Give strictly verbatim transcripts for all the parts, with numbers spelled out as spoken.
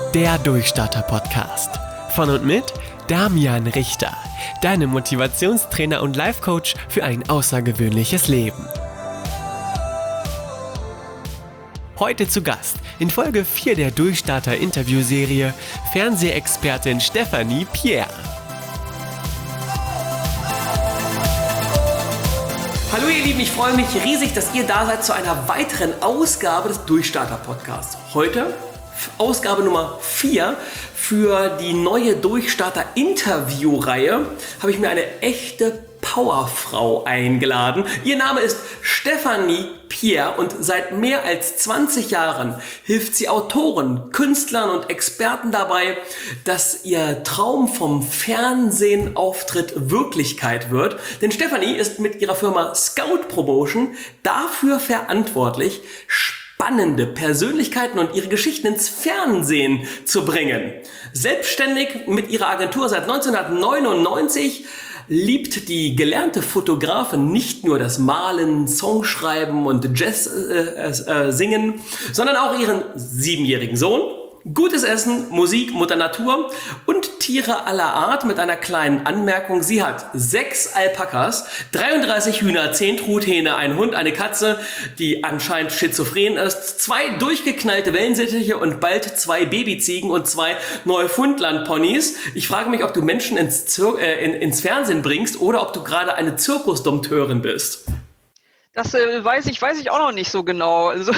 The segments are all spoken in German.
Der Durchstarter-Podcast. Von und mit Damian Richter, deinem Motivationstrainer und Life-Coach für ein außergewöhnliches Leben. Heute zu Gast in Folge vier der Durchstarter-Interviewserie Fernsehexpertin Stefanie Pierre. Hallo ihr Lieben, ich freue mich riesig, dass ihr da seid zu einer weiteren Ausgabe des Durchstarter-Podcasts. Heute Ausgabe Nummer vier für die neue Durchstarter-Interview-Reihe habe ich mir eine echte Powerfrau eingeladen. Ihr Name ist Stefanie Pierre und seit mehr als zwanzig Jahren hilft sie Autoren, Künstlern und Experten dabei, dass ihr Traum vom Fernsehenauftritt Wirklichkeit wird. Denn Stefanie ist mit ihrer Firma Scout Promotion dafür verantwortlich, spannende Persönlichkeiten und ihre Geschichten ins Fernsehen zu bringen. Selbstständig mit ihrer Agentur seit neunzehnhundertneunundneunzig liebt die gelernte Fotografin nicht nur das Malen, Songschreiben und Jazz äh, äh, singen, sondern auch ihren siebenjährigen Sohn, gutes Essen, Musik, Mutter Natur und Tiere aller Art mit einer kleinen Anmerkung. Sie hat sechs Alpakas, dreiunddreißig Hühner, zehn Truthähne, einen Hund, eine Katze, die anscheinend schizophren ist, zwei durchgeknallte Wellensittiche und bald zwei Babyziegen und zwei Neufundland-Ponys. Ich frage mich, ob du Menschen ins, Zir- äh, in, ins Fernsehen bringst oder ob du gerade eine Zirkusdompteurin bist. Das äh, weiß ich, weiß ich auch noch nicht so genau. Also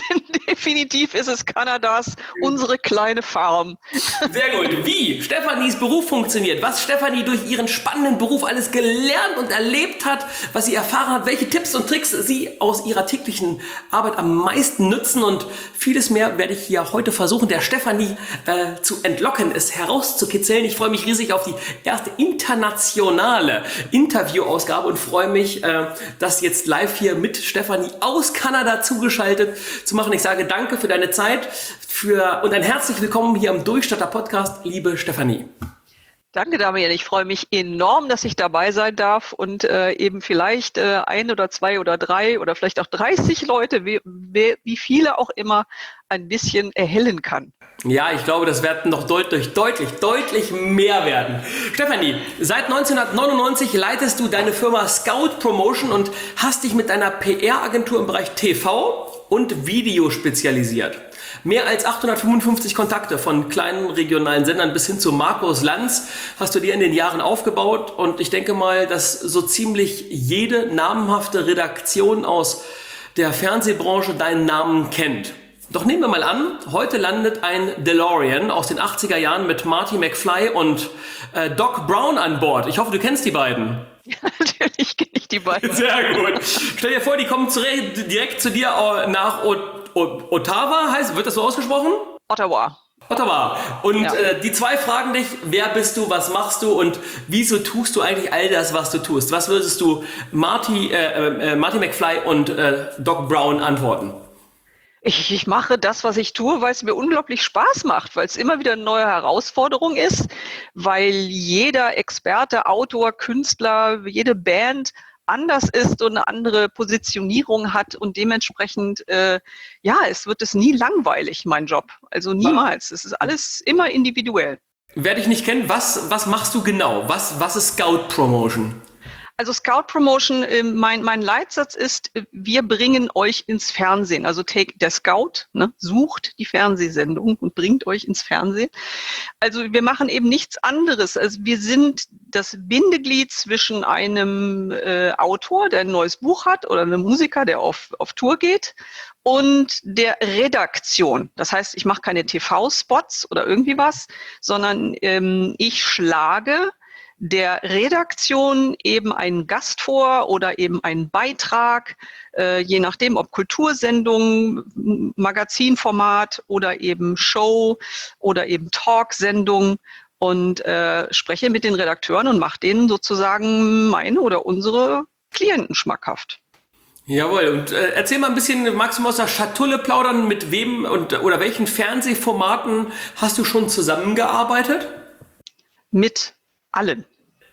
definitiv ist es Kanadas unsere kleine Farm. Sehr gut. Wie Stefanies Beruf funktioniert, was Stefanie durch ihren spannenden Beruf alles gelernt und erlebt hat, was sie erfahren hat, welche Tipps und Tricks sie aus ihrer täglichen Arbeit am meisten nutzen und vieles mehr werde ich hier heute versuchen, der Stefanie äh, zu entlocken, es herauszukitzeln. Ich freue mich riesig auf die erste internationale Interviewausgabe und freue mich, äh, dass jetzt live hier mit Stefanie aus Kanada zugeschaltet zu machen. Ich sage danke für deine Zeit für, und ein herzlich willkommen hier am Durchstarter-Podcast, liebe Stefanie. Danke, Damian. Ich freue mich enorm, dass ich dabei sein darf und äh, eben vielleicht äh, ein oder zwei oder drei oder vielleicht auch dreißig Leute, wie, wie viele auch immer, ein bisschen erhellen kann. Ja, ich glaube, das werden noch deutlich, deutlich, deutlich mehr werden. Stefanie, seit neunzehnhundertneunundneunzig leitest du deine Firma Scout Promotion und hast dich mit deiner P R-Agentur im Bereich T V und Video spezialisiert. Mehr als achthundertfünfundfünfzig Kontakte von kleinen regionalen Sendern bis hin zu Markus Lanz hast du dir in den Jahren aufgebaut und ich denke mal, dass so ziemlich jede namhafte Redaktion aus der Fernsehbranche deinen Namen kennt. Doch nehmen wir mal an, heute landet ein DeLorean aus den achtziger Jahren mit Marty McFly und äh, Doc Brown an Bord. Ich hoffe, du kennst die beiden. Ja, natürlich kenne ich die beiden. Sehr gut. Stell dir vor, die kommen zurecht, direkt zu dir nach o- o- Ottawa, heißt, wird das so ausgesprochen? Ottawa. Ottawa. Und Ja. äh, die zwei fragen dich, wer bist du, was machst du und wieso tust du eigentlich all das, was du tust? Was würdest du Marty, äh, äh, Marty McFly und äh, Doc Brown antworten? Ich, ich mache das, was ich tue, weil es mir unglaublich Spaß macht, weil es immer wieder eine neue Herausforderung ist, weil jeder Experte, Autor, Künstler, jede Band anders ist und eine andere Positionierung hat und dementsprechend, äh, ja, es wird es nie langweilig, mein Job. Also niemals. Es ist alles immer individuell. Wer dich nicht kennt, was, was machst du genau? Was, was ist Scout Promotion? Also Scout Promotion, äh, mein, mein Leitsatz ist, äh, wir bringen euch ins Fernsehen. Also take, der Scout ne, sucht die Fernsehsendung und bringt euch ins Fernsehen. Also wir machen eben nichts anderes. Also wir sind das Bindeglied zwischen einem äh, Autor, der ein neues Buch hat, oder einem Musiker, der auf, auf Tour geht, und der Redaktion. Das heißt, ich mache keine T V-Spots oder irgendwie was, sondern ähm, ich schlage der Redaktion eben einen Gast vor oder eben einen Beitrag, äh, je nachdem, ob Kultursendung, Magazinformat oder eben Show oder eben Talksendung und äh, spreche mit den Redakteuren und mache denen sozusagen meine oder unsere Klienten schmackhaft. Jawohl, und äh, erzähl mal ein bisschen, magst du mal aus der Schatulle plaudern, mit wem und oder welchen Fernsehformaten hast du schon zusammengearbeitet? Mit allen.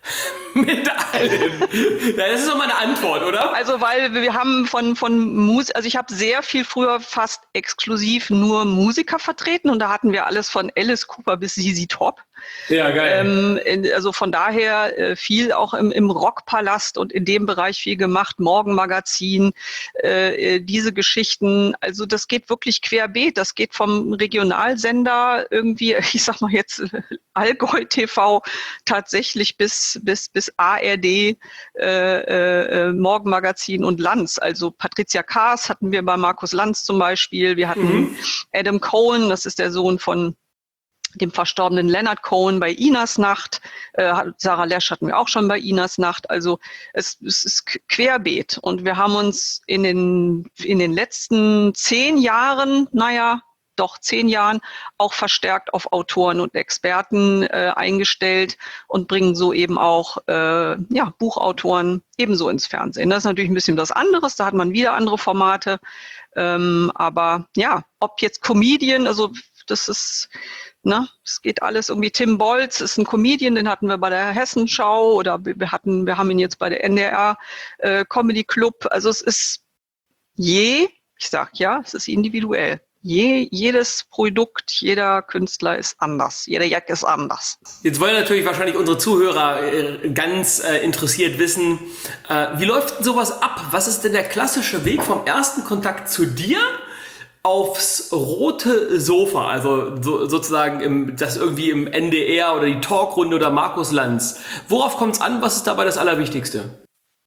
Mit allem. Ja, das ist doch mal eine Antwort, oder? Also weil wir haben von von Musik, also ich habe sehr viel früher fast exklusiv nur Musiker vertreten und da hatten wir alles von Alice Cooper bis Z Z Top. Ja, geil. Ähm, also von daher äh, viel auch im, im Rockpalast und in dem Bereich viel gemacht, Morgenmagazin, äh, diese Geschichten. Also das geht wirklich querbeet. Das geht vom Regionalsender irgendwie, ich sag mal jetzt Allgäu T V tatsächlich bis bis bis A R D, äh, äh, Morgenmagazin und Lanz. Also Patricia Kaas hatten wir bei Markus Lanz zum Beispiel. Wir hatten mhm. Adam Cohen, das ist der Sohn von dem verstorbenen Leonard Cohen bei Inas Nacht. Äh, Sarah Lesch hatten wir auch schon bei Inas Nacht. Also es, es ist querbeet. Und wir haben uns in den, in den letzten zehn Jahren, naja, doch zehn Jahren, auch verstärkt auf Autoren und Experten äh, eingestellt und bringen so eben auch äh, ja, Buchautoren ebenso ins Fernsehen. Das ist natürlich ein bisschen was anderes, da hat man wieder andere Formate. Ähm, aber ja, ob jetzt Comedian, also das ist... Ne, es geht alles irgendwie. Tim Bolz ist ein Comedian, den hatten wir bei der Hessenschau oder wir hatten, wir haben ihn jetzt bei der N D R äh, Comedy Club. Also es ist je, ich sag ja, es ist individuell. Je, jedes Produkt, jeder Künstler ist anders. Jeder Jack ist anders. Jetzt wollen natürlich wahrscheinlich unsere Zuhörer äh, ganz äh, interessiert wissen, äh, wie läuft denn sowas ab? Was ist denn der klassische Weg vom ersten Kontakt zu dir aufs rote Sofa, also so, sozusagen im, das irgendwie im N D R oder die Talkrunde oder Markus Lanz. Worauf kommt es an? Was ist dabei das Allerwichtigste?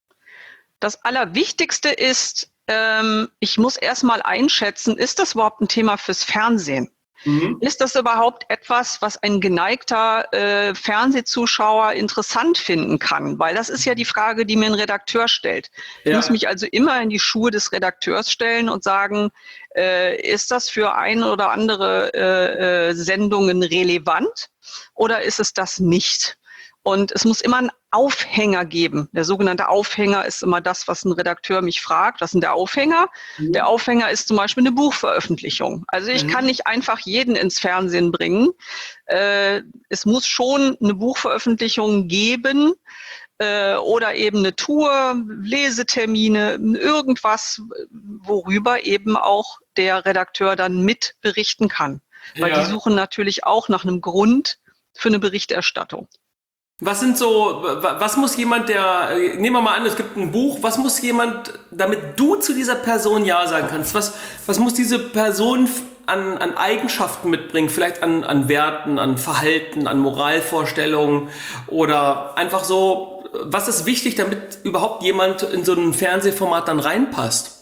Das Allerwichtigste ist, ähm, ich muss erstmal einschätzen, ist das überhaupt ein Thema fürs Fernsehen? Mhm. Ist das überhaupt etwas, was ein geneigter äh, Fernsehzuschauer interessant finden kann? Weil das ist ja die Frage, die mir ein Redakteur stellt. Ja. Ich muss mich also immer in die Schuhe des Redakteurs stellen und sagen, äh, ist das für eine oder andere äh, äh, Sendungen relevant oder ist es das nicht? Und es muss immer einen Aufhänger geben. Der sogenannte Aufhänger ist immer das, was ein Redakteur mich fragt. Was ist denn der Aufhänger? Mhm. Der Aufhänger ist zum Beispiel eine Buchveröffentlichung. Also ich mhm. kann nicht einfach jeden ins Fernsehen bringen. Äh, es muss schon eine Buchveröffentlichung geben äh, oder eben eine Tour, Lesetermine, irgendwas, worüber eben auch der Redakteur dann mit berichten kann. Weil ja. die suchen natürlich auch nach einem Grund für eine Berichterstattung. Was sind so, was muss jemand, der, nehmen wir mal an, es gibt ein Buch, was muss jemand, damit du zu dieser Person Ja sagen kannst, was, was muss diese Person an, an Eigenschaften mitbringen, vielleicht an, an Werten, an Verhalten, an Moralvorstellungen oder einfach so, was ist wichtig, damit überhaupt jemand in so ein Fernsehformat dann reinpasst?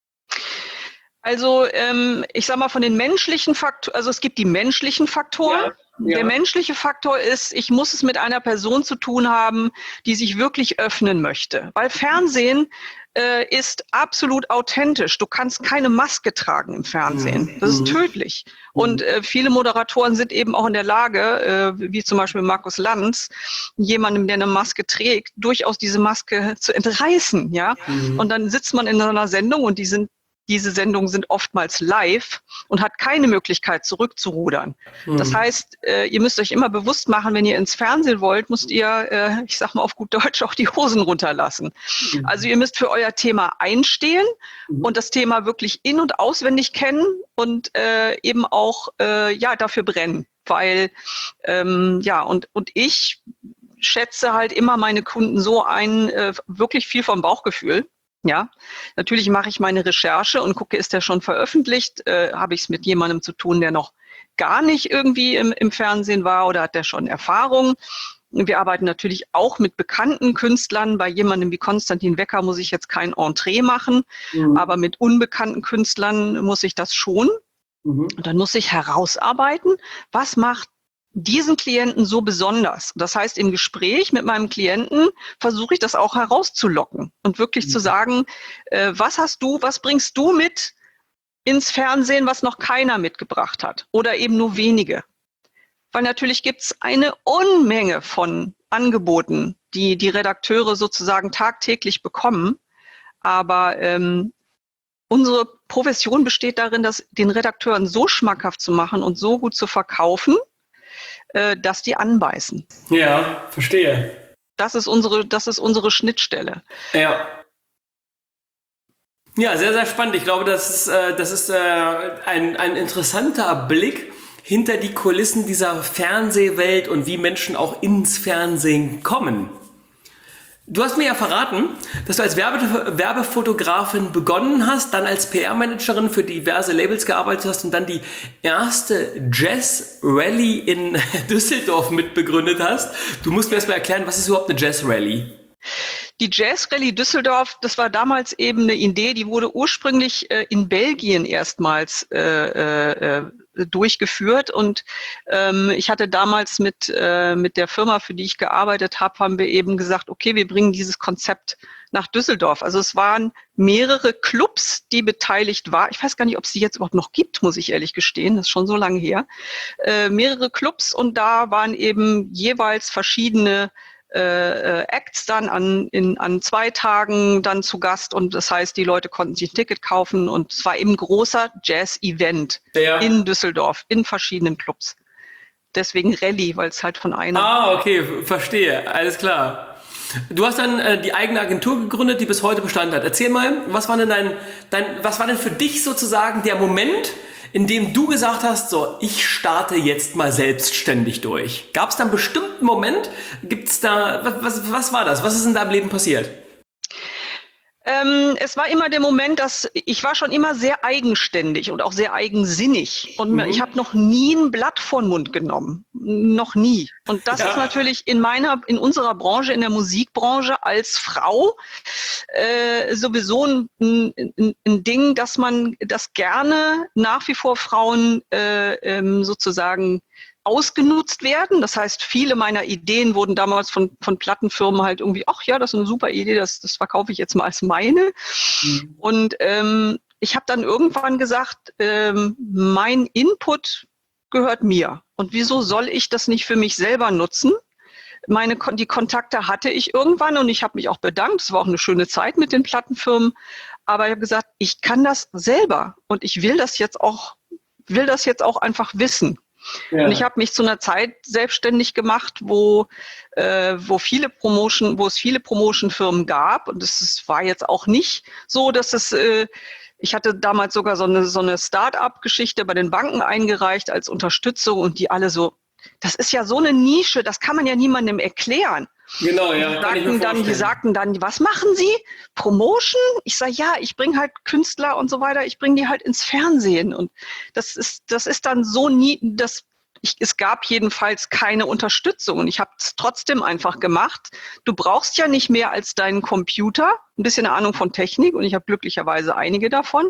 Also ähm, ich sag mal von den menschlichen Faktoren, also es gibt die menschlichen Faktoren. Ja. Ja. Der menschliche Faktor ist, ich muss es mit einer Person zu tun haben, die sich wirklich öffnen möchte. Weil Fernsehen äh, ist absolut authentisch. Du kannst keine Maske tragen im Fernsehen. Das ist tödlich. Und äh, viele Moderatoren sind eben auch in der Lage, äh, wie zum Beispiel Markus Lanz, jemandem, der eine Maske trägt, durchaus diese Maske zu entreißen. Ja? Mhm. Und dann sitzt man in einer Sendung und die sind Diese Sendungen sind oftmals live und hat keine Möglichkeit zurückzurudern. Mhm. Das heißt, äh, ihr müsst euch immer bewusst machen, wenn ihr ins Fernsehen wollt, müsst ihr, äh, ich sag mal auf gut Deutsch, auch die Hosen runterlassen. Mhm. Also ihr müsst für euer Thema einstehen mhm. und das Thema wirklich in- und auswendig kennen und äh, eben auch äh, ja dafür brennen. Weil, ähm, ja, und, und ich schätze halt immer meine Kunden so ein, äh, wirklich viel vom Bauchgefühl. Ja, natürlich mache ich meine Recherche und gucke, ist der schon veröffentlicht? Äh, habe ich es mit jemandem zu tun, der noch gar nicht irgendwie im, im Fernsehen war oder hat der schon Erfahrung? Wir arbeiten natürlich auch mit bekannten Künstlern. Bei jemandem wie Konstantin Wecker muss ich jetzt kein Entree machen, mhm. aber mit unbekannten Künstlern muss ich das schon. Mhm. Und dann muss ich herausarbeiten, was macht diesen Klienten so besonders. Das heißt, im Gespräch mit meinem Klienten versuche ich das auch herauszulocken und wirklich mhm. zu sagen, äh, was hast du, was bringst du mit ins Fernsehen, was noch keiner mitgebracht hat oder eben nur wenige. Weil natürlich gibt es eine Unmenge von Angeboten, die die Redakteure sozusagen tagtäglich bekommen. Aber ähm, unsere Profession besteht darin, das den Redakteuren so schmackhaft zu machen und so gut zu verkaufen, dass die anbeißen. Ja, verstehe. Das ist unsere, das ist unsere Schnittstelle. Ja. Ja, sehr, sehr spannend. Ich glaube, das ist, äh, das ist äh, ein, ein interessanter Blick hinter die Kulissen dieser Fernsehwelt und wie Menschen auch ins Fernsehen kommen. Du hast mir ja verraten, dass du als Werbe- Werbefotografin begonnen hast, dann als P R-Managerin für diverse Labels gearbeitet hast und dann die erste Jazz Rally in Düsseldorf mitbegründet hast. Du musst mir erst mal erklären, was ist überhaupt eine Jazz Rally? Die Jazz Rally Düsseldorf, das war damals eben eine Idee, die wurde ursprünglich äh, in Belgien erstmals äh, äh, durchgeführt und ähm, ich hatte damals mit äh, mit der Firma, für die ich gearbeitet habe, haben wir eben gesagt, okay, wir bringen dieses Konzept nach Düsseldorf. Also es waren mehrere Clubs, die beteiligt waren. Ich weiß gar nicht, ob es die jetzt überhaupt noch gibt, muss ich ehrlich gestehen. Das ist schon so lange her. Äh, mehrere Clubs und da waren eben jeweils verschiedene Äh, Acts dann an, in, an zwei Tagen dann zu Gast und das heißt, die Leute konnten sich ein Ticket kaufen und es war eben ein großer Jazz-Event Ja. in Düsseldorf, in verschiedenen Clubs. Deswegen Rallye, weil es halt von einer... Ah, okay, verstehe, alles klar. Du hast dann äh, die eigene Agentur gegründet, die bis heute Bestand hat. Erzähl mal, was war denn dein, dein, was war denn für dich sozusagen der Moment, in dem du gesagt hast, so, ich starte jetzt mal selbstständig durch? Gab es da einen bestimmten Moment? Gibt's da, was, was, was war das? Was ist in deinem Leben passiert? Ähm, es war immer der Moment, dass ich war schon immer sehr eigenständig und auch sehr eigensinnig. Und Mhm. ich habe noch nie ein Blatt vor den Mund genommen. Noch nie. Und das Ja. ist natürlich in meiner, in unserer Branche, in der Musikbranche als Frau äh, sowieso ein, ein, ein Ding, dass man das gerne nach wie vor Frauen äh, ähm, sozusagen ausgenutzt werden. Das heißt, viele meiner Ideen wurden damals von, von Plattenfirmen halt irgendwie, ach ja, das ist eine super Idee, das, das verkaufe ich jetzt mal als meine. Mhm. Und ähm, ich habe dann irgendwann gesagt, ähm, mein Input gehört mir. Und wieso soll ich das nicht für mich selber nutzen? Meine, die Kontakte hatte ich irgendwann und ich habe mich auch bedankt. Es war auch eine schöne Zeit mit den Plattenfirmen. Aber ich habe gesagt, ich kann das selber und ich will das jetzt auch, will das jetzt auch einfach wissen. Ja. Und ich habe mich zu einer Zeit selbstständig gemacht, wo, äh, wo viele Promotion, wo es viele Promotion-Firmen gab. Und es ist, war jetzt auch nicht so, dass es, äh, ich hatte damals sogar so eine, so eine Start-up-Geschichte bei den Banken eingereicht als Unterstützung und die alle so, das ist ja so eine Nische, das kann man ja niemandem erklären. Genau, ja. Die sagten, dann, die sagten dann, was machen Sie? Promotion? Ich sage, ja, ich bringe halt Künstler und so weiter, ich bringe die halt ins Fernsehen. Und das ist, das ist dann so nie, das, ich, es gab jedenfalls keine Unterstützung und ich habe es trotzdem einfach gemacht. Du brauchst ja nicht mehr als deinen Computer, ein bisschen eine Ahnung von Technik und ich habe glücklicherweise einige davon,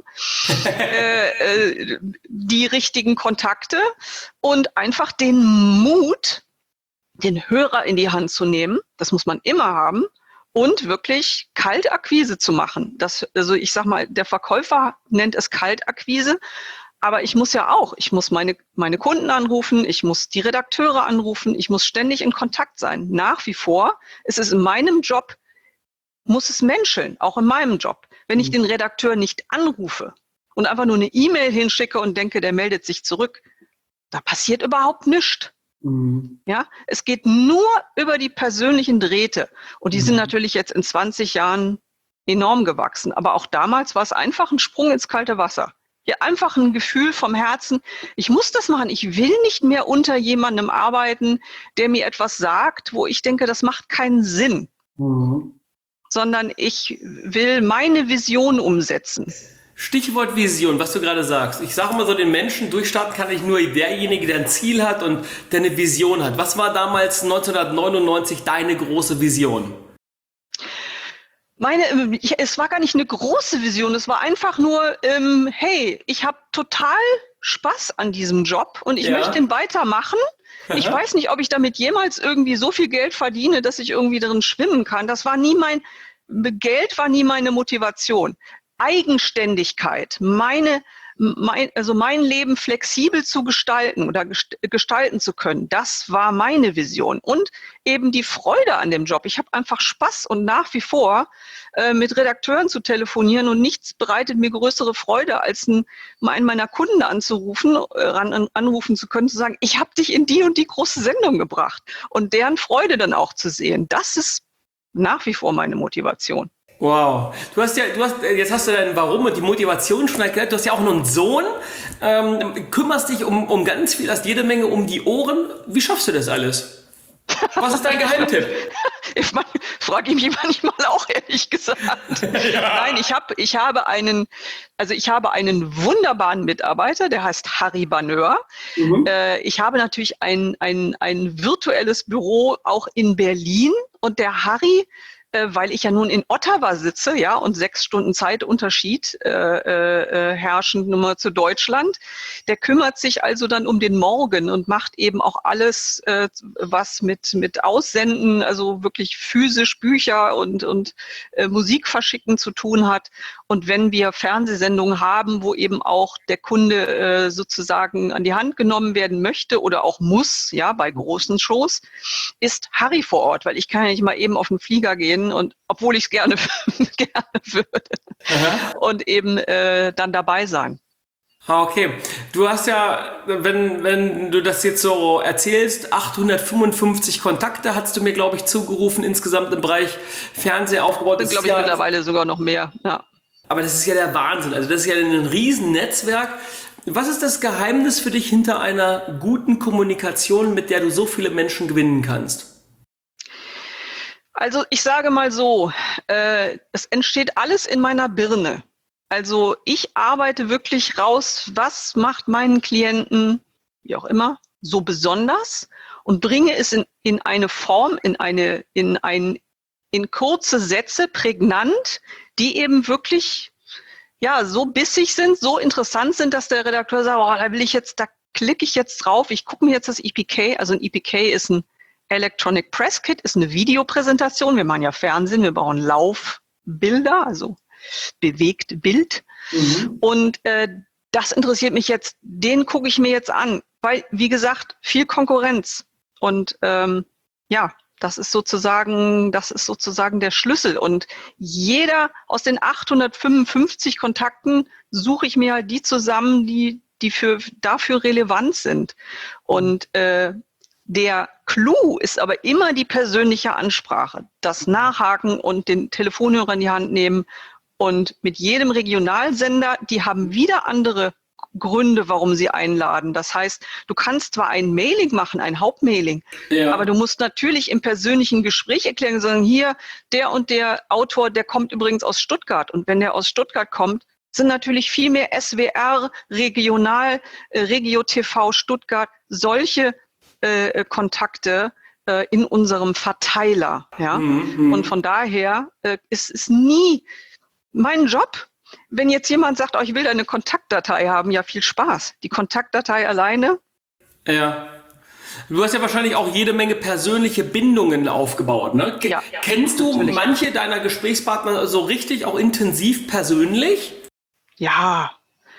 äh, äh, die richtigen Kontakte und einfach den Mut, den Hörer in die Hand zu nehmen, das muss man immer haben, und wirklich Kaltakquise zu machen. Das, also ich sag mal, der Verkäufer nennt es Kaltakquise, aber ich muss ja auch, ich muss meine, meine Kunden anrufen, ich muss die Redakteure anrufen, ich muss ständig in Kontakt sein. Nach wie vor ist es in meinem Job, muss es menscheln, auch in meinem Job. Wenn ich den Redakteur nicht anrufe und einfach nur eine E-Mail hinschicke und denke, der meldet sich zurück, da passiert überhaupt nichts. Mhm. Ja, es geht nur über die persönlichen Drähte und die mhm. sind natürlich jetzt in zwanzig Jahren enorm gewachsen, aber auch damals war es einfach ein Sprung ins kalte Wasser. Ja, einfach ein Gefühl vom Herzen, ich muss das machen, ich will nicht mehr unter jemandem arbeiten, der mir etwas sagt, wo ich denke, das macht keinen Sinn, mhm. sondern ich will meine Vision umsetzen. Stichwort Vision, was du gerade sagst. Ich sage mal so, den Menschen durchstarten kann ich nur derjenige, der ein Ziel hat und der eine Vision hat. Was war damals neunzehnhundertneunundneunzig deine große Vision? Meine, ich, es war gar nicht eine große Vision, es war einfach nur, ähm, hey, ich habe total Spaß an diesem Job und ich ja. möchte ihn weitermachen. Ich weiß nicht, ob ich damit jemals irgendwie so viel Geld verdiene, dass ich irgendwie darin schwimmen kann. Das war nie mein, Geld war nie meine Motivation. Eigenständigkeit, meine, mein, also mein Leben flexibel zu gestalten oder gest- gestalten zu können, das war meine Vision. Und eben die Freude an dem Job. Ich habe einfach Spaß und nach wie vor äh, mit Redakteuren zu telefonieren und nichts bereitet mir größere Freude, als einen, einen meiner Kunden anzurufen, äh, ran, anrufen zu können, zu sagen, ich habe dich in die und die große Sendung gebracht und deren Freude dann auch zu sehen. Das ist nach wie vor meine Motivation. Wow. Du hast ja, du hast, jetzt hast du dein Warum und die Motivation schon erklärt. Du hast ja auch noch einen Sohn, ähm, kümmerst dich um, um ganz viel, hast jede Menge um die Ohren. Wie schaffst du das alles? Was ist dein Geheimtipp? Ich meine, frage ich mich manchmal auch, ehrlich gesagt. Ja. Nein, ich habe ich habe einen, also ich habe einen wunderbaren Mitarbeiter, der heißt Harry Baneur. Mhm. Äh, ich habe natürlich ein, ein, ein virtuelles Büro auch in Berlin und der Harry, äh, weil ich ja nun in Ottawa sitze, ja, und sechs Stunden Zeitunterschied äh, äh, herrschend Nummer zu Deutschland, der kümmert sich also dann um den Morgen und macht eben auch alles, äh, was mit mit Aussenden, also wirklich physisch Bücher und und äh, Musik verschicken zu tun hat. Und wenn wir Fernsehsendungen haben, wo eben auch der Kunde äh, sozusagen an die Hand genommen werden möchte oder auch muss, ja, bei großen Shows, ist Harry vor Ort, weil ich kann ja nicht mal eben auf den Flieger gehen und obwohl ich es gerne gerne würde Aha. und eben äh, dann dabei sein. Okay, du hast ja, wenn wenn du das jetzt so erzählst, achthundertfünfundfünfzig Kontakte hast du mir, glaube ich, zugerufen, insgesamt im Bereich Fernsehen aufgebaut. Das glaube ich ja, mittlerweile sogar noch mehr, ja. Aber das ist ja der Wahnsinn, also das ist ja ein Riesennetzwerk. Was ist das Geheimnis für dich hinter einer guten Kommunikation, mit der du so viele Menschen gewinnen kannst? Also ich sage mal so, äh, es entsteht alles in meiner Birne. Also ich arbeite wirklich raus, was macht meinen Klienten, wie auch immer, so besonders und bringe es in, in eine Form, in eine, in ein, in kurze Sätze, prägnant, die eben wirklich, ja, so bissig sind, so interessant sind, dass der Redakteur sagt, oh, da will ich jetzt, da klicke ich jetzt drauf, ich gucke mir jetzt das E P K, also ein E P K ist ein Electronic Press Kit, ist eine Videopräsentation, wir machen ja Fernsehen, wir brauchen Laufbilder, also bewegt Bild. Mhm. Und äh, das interessiert mich jetzt, den gucke ich mir jetzt an, weil, wie gesagt, viel Konkurrenz. Und ähm, ja, das ist sozusagen, das ist sozusagen der Schlüssel. Und jeder aus den achthundertfünfundfünfzig Kontakten suche ich mir halt die zusammen, die, die für, dafür relevant sind. Und äh, der Clou ist aber immer die persönliche Ansprache, das Nachhaken und den Telefonhörer in die Hand nehmen. Und mit jedem Regionalsender, die haben wieder andere Gründe, warum sie einladen. Das heißt, du kannst zwar ein Mailing machen, ein Hauptmailing, ja. aber du musst natürlich im persönlichen Gespräch erklären, sagen, hier, der und der Autor, der kommt übrigens aus Stuttgart. Und wenn der aus Stuttgart kommt, sind natürlich viel mehr S W R, Regional, äh, Regio T V, Stuttgart, solche äh, Kontakte äh, in unserem Verteiler. Ja? Mhm. Und von daher äh, ist es nie mein Job, wenn jetzt jemand sagt, oh, ich will eine Kontaktdatei haben, ja, viel Spaß. Die Kontaktdatei alleine. Ja. Du hast ja wahrscheinlich auch jede Menge persönliche Bindungen aufgebaut, ne? Ja, Kennst du natürlich manche deiner Gesprächspartner so richtig auch intensiv persönlich? Ja.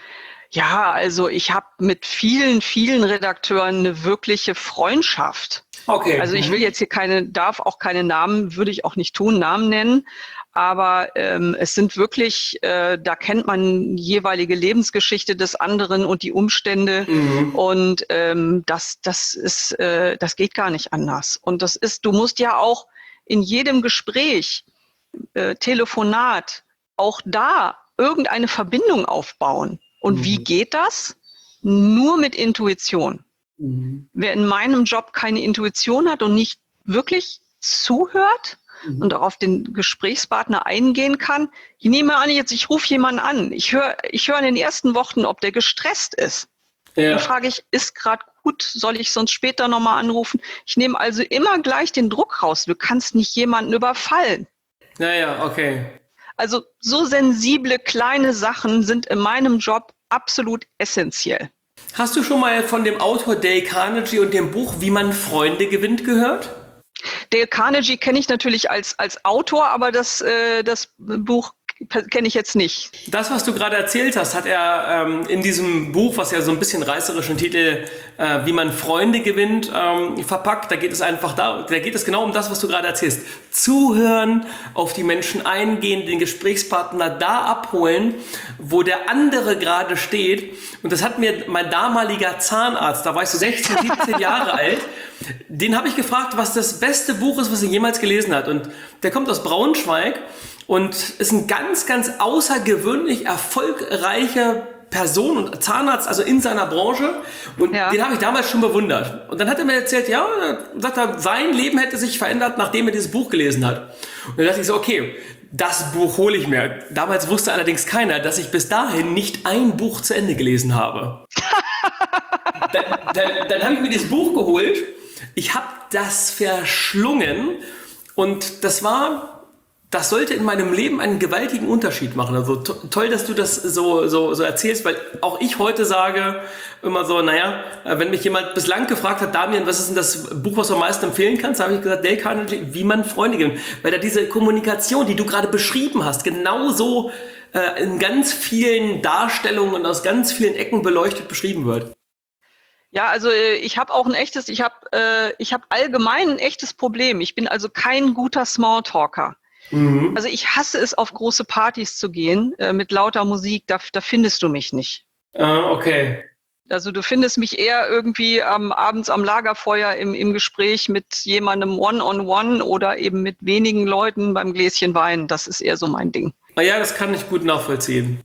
Ja, also ich habe mit vielen, vielen Redakteuren eine wirkliche Freundschaft. Okay. Also ich will jetzt hier keine, darf auch keine Namen, würde ich auch nicht tun, Namen nennen. Aber ähm, es sind wirklich, äh, da kennt man die jeweilige Lebensgeschichte des anderen und die Umstände. Mhm. Und ähm, das, das ist, äh, das geht gar nicht anders. Und das ist, du musst ja auch in jedem Gespräch, äh, Telefonat, auch da irgendeine Verbindung aufbauen. Und mhm. wie geht das? Nur mit Intuition. Mhm. Wer in meinem Job keine Intuition hat und nicht wirklich zuhört, mhm. und auch auf den Gesprächspartner eingehen kann. Ich nehme an, jetzt, ich rufe jemanden an. Ich höre ich höre in den ersten Wochen, ob der gestresst ist. Ja. Dann frage ich, ist gerade gut, soll ich sonst später nochmal anrufen? Ich nehme also immer gleich den Druck raus. Du kannst nicht jemanden überfallen. Naja, okay. Also so sensible kleine Sachen sind in meinem Job absolut essentiell. Hast du schon mal von dem Autor Dale Carnegie und dem Buch Wie man Freunde gewinnt gehört? Dale Carnegie kenne ich natürlich als als Autor, aber das äh, das Buch kenne ich jetzt nicht. Das, was du gerade erzählt hast, hat er ähm, in diesem Buch, was ja so ein bisschen reißerischen Titel äh, Wie man Freunde gewinnt, ähm, verpackt. Da geht es einfach da, da geht es genau um das, was du gerade erzählst. Zuhören, auf die Menschen eingehen, den Gesprächspartner da abholen, wo der andere gerade steht. Und das hat mir mein damaliger Zahnarzt, da war ich so sechzehn, siebzehn Jahre alt, den habe ich gefragt, was das beste Buch ist, was er jemals gelesen hat. Und der kommt aus Braunschweig und ist ein ganz, ganz außergewöhnlich erfolgreicher Person und Zahnarzt, also in seiner Branche. Und ja. den habe ich damals schon bewundert. Und dann hat er mir erzählt, ja, sagt er, sein Leben hätte sich verändert, nachdem er dieses Buch gelesen hat. Und dann dachte ich so, okay, das Buch hole ich mir. Damals wusste allerdings keiner, dass ich bis dahin nicht ein Buch zu Ende gelesen habe. dann dann, dann habe ich mir dieses Buch geholt. Ich habe das verschlungen und das war, das sollte in meinem Leben einen gewaltigen Unterschied machen. Also to- toll, dass du das so, so, so erzählst, weil auch ich heute sage immer so, naja, wenn mich jemand bislang gefragt hat, Damian, was ist denn das Buch, was du am meisten empfehlen kannst, habe ich gesagt, Dale Carnegie, Wie man Freunde gewinnt. Weil da diese Kommunikation, die du gerade beschrieben hast, genauso äh, in ganz vielen Darstellungen und aus ganz vielen Ecken beleuchtet beschrieben wird. Ja, also ich habe auch ein echtes, ich habe äh, ich habe allgemein ein echtes Problem. Ich bin also kein guter Smalltalker. Mhm. Also ich hasse es, auf große Partys zu gehen äh, mit lauter Musik. Da, da findest du mich nicht. Ah, okay. Also du findest mich eher irgendwie ähm, abends am Lagerfeuer im, im Gespräch mit jemandem One-on-One oder eben mit wenigen Leuten beim Gläschen Wein. Das ist eher so mein Ding. Naja, das kann ich gut nachvollziehen.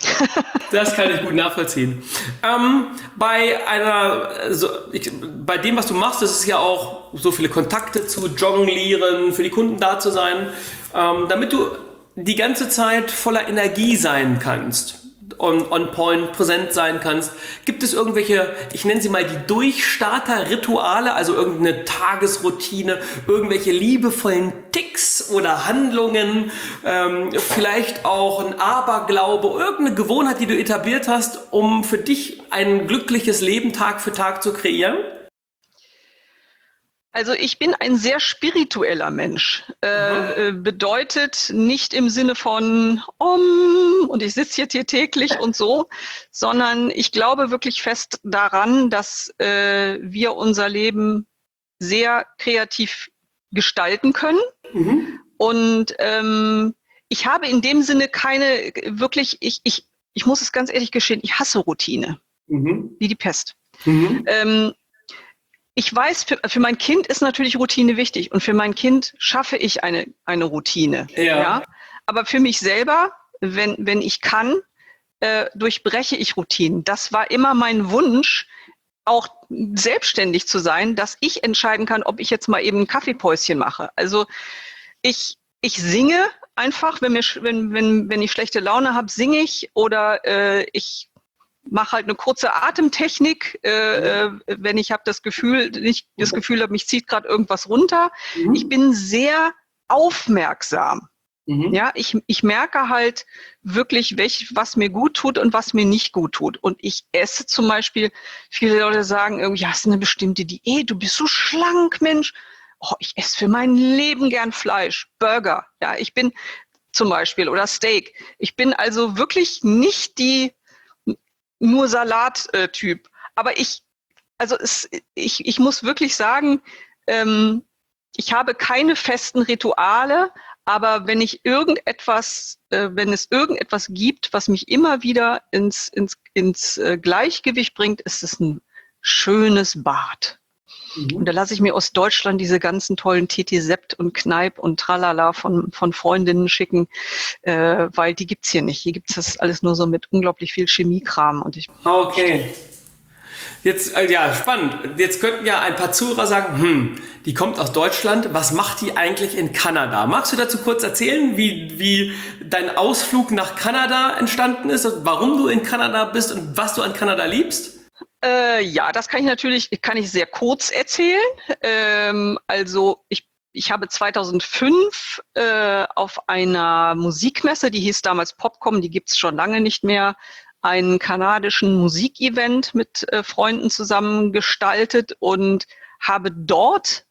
Das kann ich gut nachvollziehen. Ähm, bei einer, so, ich, bei dem, was du machst, das ist ja auch so viele Kontakte zu jonglieren, für die Kunden da zu sein, ähm, damit du die ganze Zeit voller Energie sein kannst, on, on point, präsent sein kannst. Gibt es irgendwelche, ich nenne sie mal die Durchstarter-Rituale, also irgendeine Tagesroutine, irgendwelche liebevollen Ticks oder Handlungen, ähm, vielleicht auch ein Aberglaube, irgendeine Gewohnheit, die du etabliert hast, um für dich ein glückliches Leben Tag für Tag zu kreieren? Also ich bin ein sehr spiritueller Mensch. Äh, mhm. Bedeutet nicht im Sinne von Om und ich sitze jetzt hier täglich und so, sondern ich glaube wirklich fest daran, dass äh, wir unser Leben sehr kreativ gestalten können. Mhm. Und ähm, ich habe in dem Sinne keine wirklich, ich, ich, ich muss es ganz ehrlich gestehen, ich hasse Routine. Mhm. Wie die Pest. Mhm. Ähm, Ich weiß, für, für mein Kind ist natürlich Routine wichtig und für mein Kind schaffe ich eine, eine Routine. Ja. Ja? Aber für mich selber, wenn, wenn ich kann, äh, durchbreche ich Routinen. Das war immer mein Wunsch, auch selbstständig zu sein, dass ich entscheiden kann, ob ich jetzt mal eben ein Kaffeepäuschen mache. Also ich, ich singe einfach, wenn, mir, wenn, wenn, wenn ich schlechte Laune habe, singe ich oder äh, ich mache halt eine kurze Atemtechnik, äh, mhm. äh, wenn ich habe das Gefühl, nicht das Gefühl habe, mich zieht gerade irgendwas runter. Mhm. Ich bin sehr aufmerksam. Mhm. Ja, ich, ich merke halt wirklich, welch, was mir gut tut und was mir nicht gut tut. Und ich esse zum Beispiel, viele Leute sagen irgendwie, hast du eine bestimmte Diät, du bist so schlank, Mensch. Oh, ich esse für mein Leben gern Fleisch, Burger. Ja, ich bin zum Beispiel oder Steak. Ich bin also wirklich nicht die nur Salat-Typ. Aber ich, also es, ich, ich muss wirklich sagen, ähm, ich habe keine festen Rituale, aber wenn ich irgendetwas, äh, wenn es irgendetwas gibt, was mich immer wieder ins, ins, ins äh, Gleichgewicht bringt, ist es ein schönes Bad. Mhm. Und da lasse ich mir aus Deutschland diese ganzen tollen T T Sept und Kneipp und Tralala von, von Freundinnen schicken, äh, weil die gibt's hier nicht. Hier gibt's das alles nur so mit unglaublich viel Chemiekram. Und ich okay. Jetzt, äh, ja, spannend. Jetzt könnten ja ein paar Zuhörer sagen, hm, die kommt aus Deutschland, was macht die eigentlich in Kanada? Magst du dazu kurz erzählen, wie, wie dein Ausflug nach Kanada entstanden ist, warum du in Kanada bist und was du an Kanada liebst? Äh, ja, das kann ich natürlich, kann ich sehr kurz erzählen. Ähm, also ich, ich habe zweitausendfünf äh, auf einer Musikmesse, die hieß damals Popcom, die gibt's schon lange nicht mehr, einen kanadischen Musikevent mit äh, Freunden zusammen gestaltet und habe dort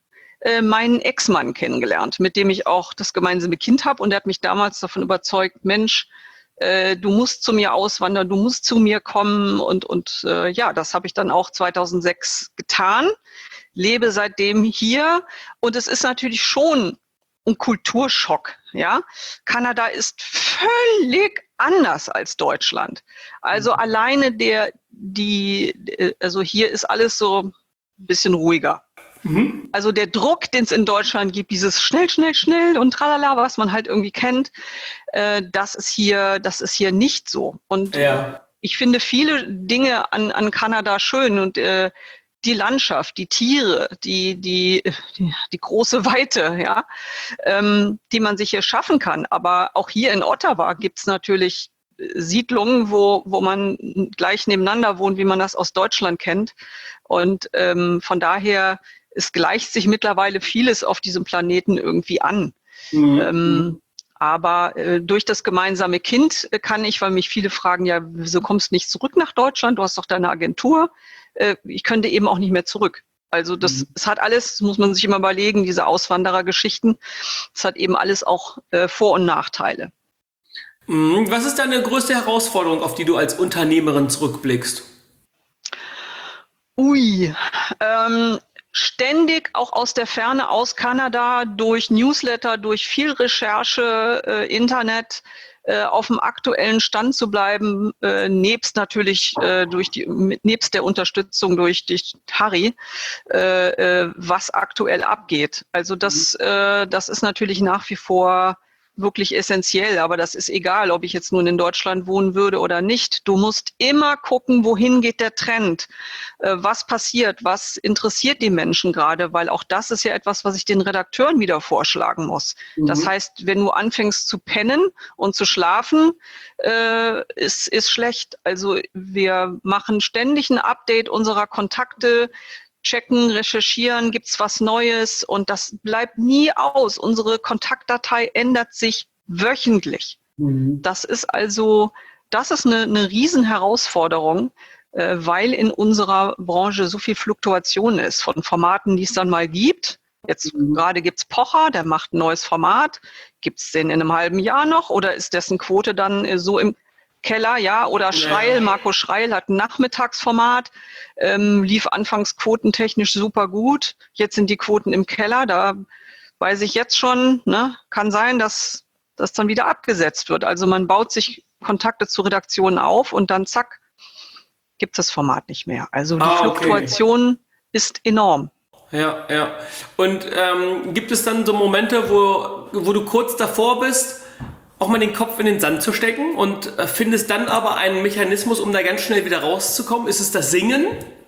äh, meinen Ex-Mann kennengelernt, mit dem ich auch das gemeinsame Kind habe. Und der hat mich damals davon überzeugt, Mensch, äh, du musst zu mir auswandern, du musst zu mir kommen. Und, und äh, ja, das habe ich dann auch zweitausendsechs getan, lebe seitdem hier. Und es ist natürlich schon ein Kulturschock. Ja, Kanada ist völlig anders als Deutschland. Also alleine der, die, also hier ist alles so ein bisschen ruhiger. Mhm. Also der Druck, den es in Deutschland gibt, dieses schnell, schnell, schnell und tralala, was man halt irgendwie kennt, äh, das ist hier, das ist hier nicht so. Und ja. ich finde viele Dinge an, an Kanada schön und äh, die Landschaft, die Tiere, die, die, die, die große Weite, ja, ähm, die man sich hier schaffen kann. Aber auch hier in Ottawa gibt's natürlich Siedlungen, wo, wo man gleich nebeneinander wohnt, wie man das aus Deutschland kennt. Und ähm, von daher, es gleicht sich mittlerweile vieles auf diesem Planeten irgendwie an. Mhm. Ähm, aber äh, durch das gemeinsame Kind kann ich, weil mich viele fragen, ja, wieso kommst du nicht zurück nach Deutschland? Du hast doch deine Agentur. Äh, ich könnte eben auch nicht mehr zurück. Also das, mhm. es hat alles, das muss man sich immer überlegen, diese Auswanderergeschichten, es hat eben alles auch äh, Vor- und Nachteile. Mhm. Was ist deine größte Herausforderung, auf die du als Unternehmerin zurückblickst? Ui, ähm, ständig auch aus der Ferne, aus Kanada, durch Newsletter, durch viel Recherche, äh, Internet, äh, auf dem aktuellen Stand zu bleiben, äh, nebst natürlich äh, durch die, nebst der Unterstützung durch, durch Harry, äh, äh, was aktuell abgeht. Also das, äh, das ist natürlich nach wie vor wirklich essentiell, aber das ist egal, ob ich jetzt nun in Deutschland wohnen würde oder nicht. Du musst immer gucken, wohin geht der Trend, äh, was passiert, was interessiert die Menschen gerade, weil auch das ist ja etwas, was ich den Redakteuren wieder vorschlagen muss. Mhm. Das heißt, wenn du anfängst zu pennen und zu schlafen, äh, ist, ist schlecht. Also wir machen ständig ein Update unserer Kontakte, checken, recherchieren, gibt's was Neues und das bleibt nie aus. Unsere Kontaktdatei ändert sich wöchentlich. Mhm. Das ist also, das ist eine, eine Riesenherausforderung, äh, weil in unserer Branche so viel Fluktuation ist von Formaten, die es dann mal gibt. Jetzt mhm. gerade gibt's Pocher, der macht ein neues Format. Gibt's den in einem halben Jahr noch oder ist dessen Quote dann äh, so im Keller, ja, oder Schreil, Marco Schreil hat ein Nachmittagsformat, ähm, lief anfangs quotentechnisch super gut, jetzt sind die Quoten im Keller, da weiß ich jetzt schon, ne, kann sein, dass das dann wieder abgesetzt wird. Also man baut sich Kontakte zu Redaktionen auf und dann zack, gibt es das Format nicht mehr. Also die ah, okay. Fluktuation ist enorm. Ja, ja. Und ähm, gibt es dann so Momente, wo, wo du kurz davor bist, auch mal den Kopf in den Sand zu stecken und äh, findest dann aber einen Mechanismus, um da ganz schnell wieder rauszukommen? Ist es das Singen?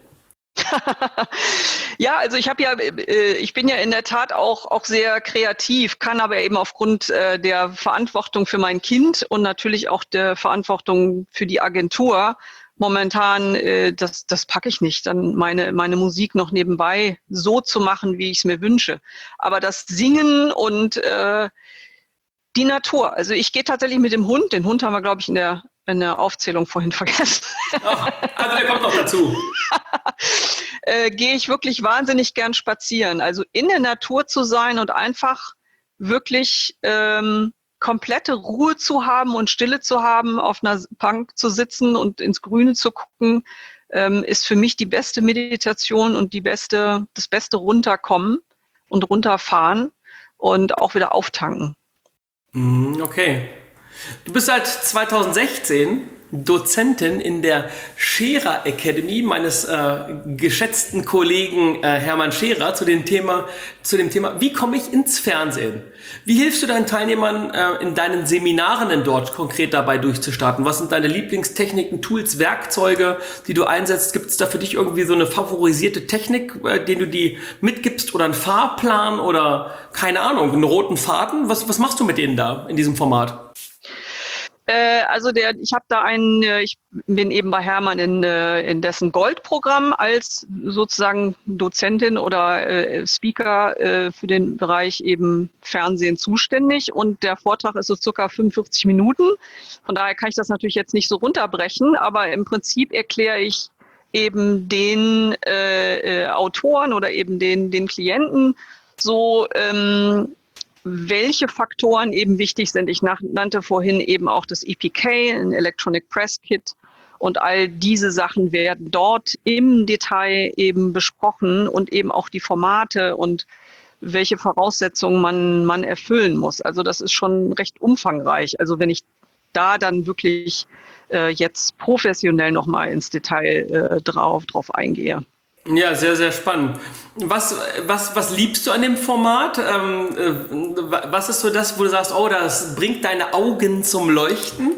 Ja, also ich habe ja, äh, ich bin ja in der Tat auch auch sehr kreativ, kann aber eben aufgrund äh, der Verantwortung für mein Kind und natürlich auch der Verantwortung für die Agentur momentan, äh, das das packe ich nicht, dann meine meine Musik noch nebenbei so zu machen, wie ich es mir wünsche. Aber das Singen und äh, die Natur. Also ich gehe tatsächlich mit dem Hund. Den Hund haben wir, glaube ich, in der, in der Aufzählung vorhin vergessen. Ach, also der kommt noch dazu. äh, gehe ich wirklich wahnsinnig gern spazieren. Also in der Natur zu sein und einfach wirklich ähm, komplette Ruhe zu haben und Stille zu haben, auf einer Bank zu sitzen und ins Grüne zu gucken, ähm, ist für mich die beste Meditation und die beste, das beste Runterkommen und runterfahren und auch wieder auftanken. Okay. Du bist seit zweitausendsechzehn Dozentin in der Scherer Academy meines äh, geschätzten Kollegen äh, Hermann Scherer zu dem Thema, zu dem Thema, wie komme ich ins Fernsehen? Wie hilfst du deinen Teilnehmern äh, in deinen Seminaren denn dort konkret dabei durchzustarten? Was sind deine Lieblingstechniken, Tools, Werkzeuge, die du einsetzt? Gibt es da für dich irgendwie so eine favorisierte Technik, äh, den du die mitgibst oder einen Fahrplan oder keine Ahnung, einen roten Faden? Was, was machst du mit denen da in diesem Format? Also der, ich habe da einen, ich bin eben bei Hermann in, in dessen Goldprogramm als sozusagen Dozentin oder äh, Speaker äh, für den Bereich eben Fernsehen zuständig und der Vortrag ist so circa fünfundvierzig Minuten. Von daher kann ich das natürlich jetzt nicht so runterbrechen, aber im Prinzip erkläre ich eben den äh, äh, Autoren oder eben den, den Klienten so, ähm, welche Faktoren eben wichtig sind. Ich nach, nannte vorhin eben auch das E P K, ein Electronic Press Kit. Und all diese Sachen werden dort im Detail eben besprochen und eben auch die Formate und welche Voraussetzungen man, man erfüllen muss. Also das ist schon recht umfangreich. Also wenn ich da dann wirklich äh, jetzt professionell nochmal ins Detail äh, drauf, drauf eingehe. Ja, sehr, sehr spannend. Was, was, was liebst du an dem Format? Ähm, äh, was ist so das, wo du sagst, oh, das bringt deine Augen zum Leuchten?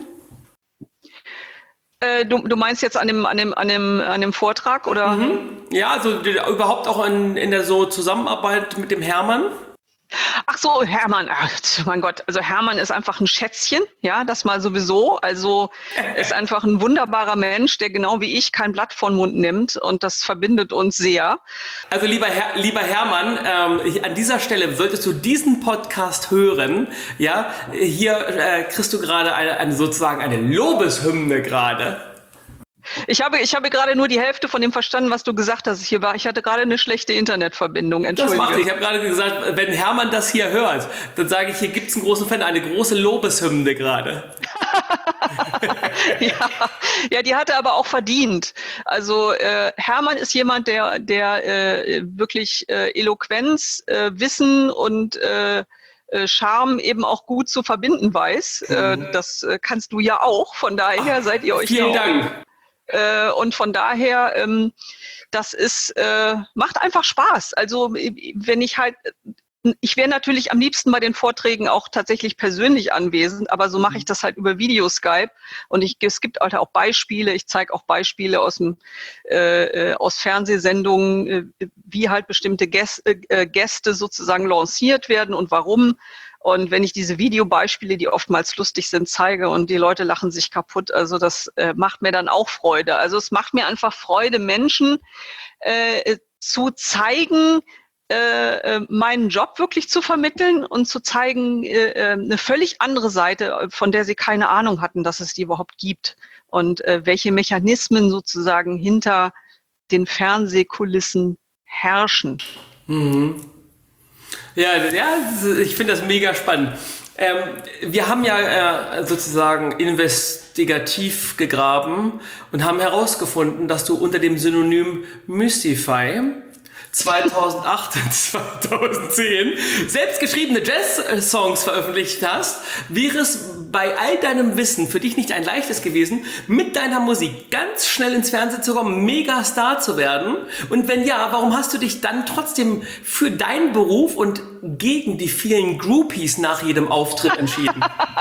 Äh, du, du meinst jetzt an dem, an dem, an dem, an dem Vortrag, oder? Mhm. Ja, also überhaupt auch in, in der so Zusammenarbeit mit dem Hermann? Ach so, Hermann, ach, mein Gott, also Hermann ist einfach ein Schätzchen, ja, das mal sowieso, also ist einfach ein wunderbarer Mensch, der genau wie ich kein Blatt vor den Mund nimmt und das verbindet uns sehr. Also lieber, Her- lieber Hermann, ähm, ich, an dieser Stelle solltest du diesen Podcast hören, ja, hier äh, kriegst du gerade eine, eine sozusagen eine Lobeshymne gerade. Ich habe, ich habe gerade nur die Hälfte von dem verstanden, was du gesagt hast. Hier war, ich hatte gerade eine schlechte Internetverbindung. Entschuldige. Das macht ich. Ich habe gerade gesagt, wenn Hermann das hier hört, dann sage ich, hier gibt es einen großen Fan, eine große Lobeshymne gerade. ja, ja, die hat er aber auch verdient. Also äh, Hermann ist jemand, der, der äh, wirklich äh, Eloquenz, äh, Wissen und äh, Charme eben auch gut zu verbinden weiß. Mhm. Äh, das äh, kannst du ja auch. Von daher Ach, seid ihr euch vielen ja Dank. Auch, äh, und von daher, ähm, das ist, äh, macht einfach Spaß. Also wenn ich halt, ich wäre natürlich am liebsten bei den Vorträgen auch tatsächlich persönlich anwesend, aber so mache ich das halt über Videoskype. Und ich, es gibt halt auch Beispiele, ich zeige auch Beispiele aus, dem, äh, aus Fernsehsendungen, äh, wie halt bestimmte Gäste, äh, Gäste sozusagen lanciert werden und warum. Und wenn ich diese Videobeispiele, die oftmals lustig sind, zeige und die Leute lachen sich kaputt, also das äh, macht mir dann auch Freude. Also es macht mir einfach Freude, Menschen äh, zu zeigen, äh, meinen Job wirklich zu vermitteln und zu zeigen, äh, eine völlig andere Seite, von der sie keine Ahnung hatten, dass es die überhaupt gibt. Und äh, welche Mechanismen sozusagen hinter den Fernsehkulissen herrschen. Mhm. Ja, ja, ich finde das mega spannend. Ähm, wir haben ja äh, sozusagen investigativ gegraben und haben herausgefunden, dass du unter dem Synonym Mystify zweitausendacht und zweitausendzehn selbstgeschriebene Jazz-Songs veröffentlicht hast. Wäre es bei all deinem Wissen für dich nicht ein leichtes gewesen, mit deiner Musik ganz schnell ins Fernsehen zu kommen, Megastar zu werden? Und wenn ja, warum hast du dich dann trotzdem für deinen Beruf und gegen die vielen Groupies nach jedem Auftritt entschieden?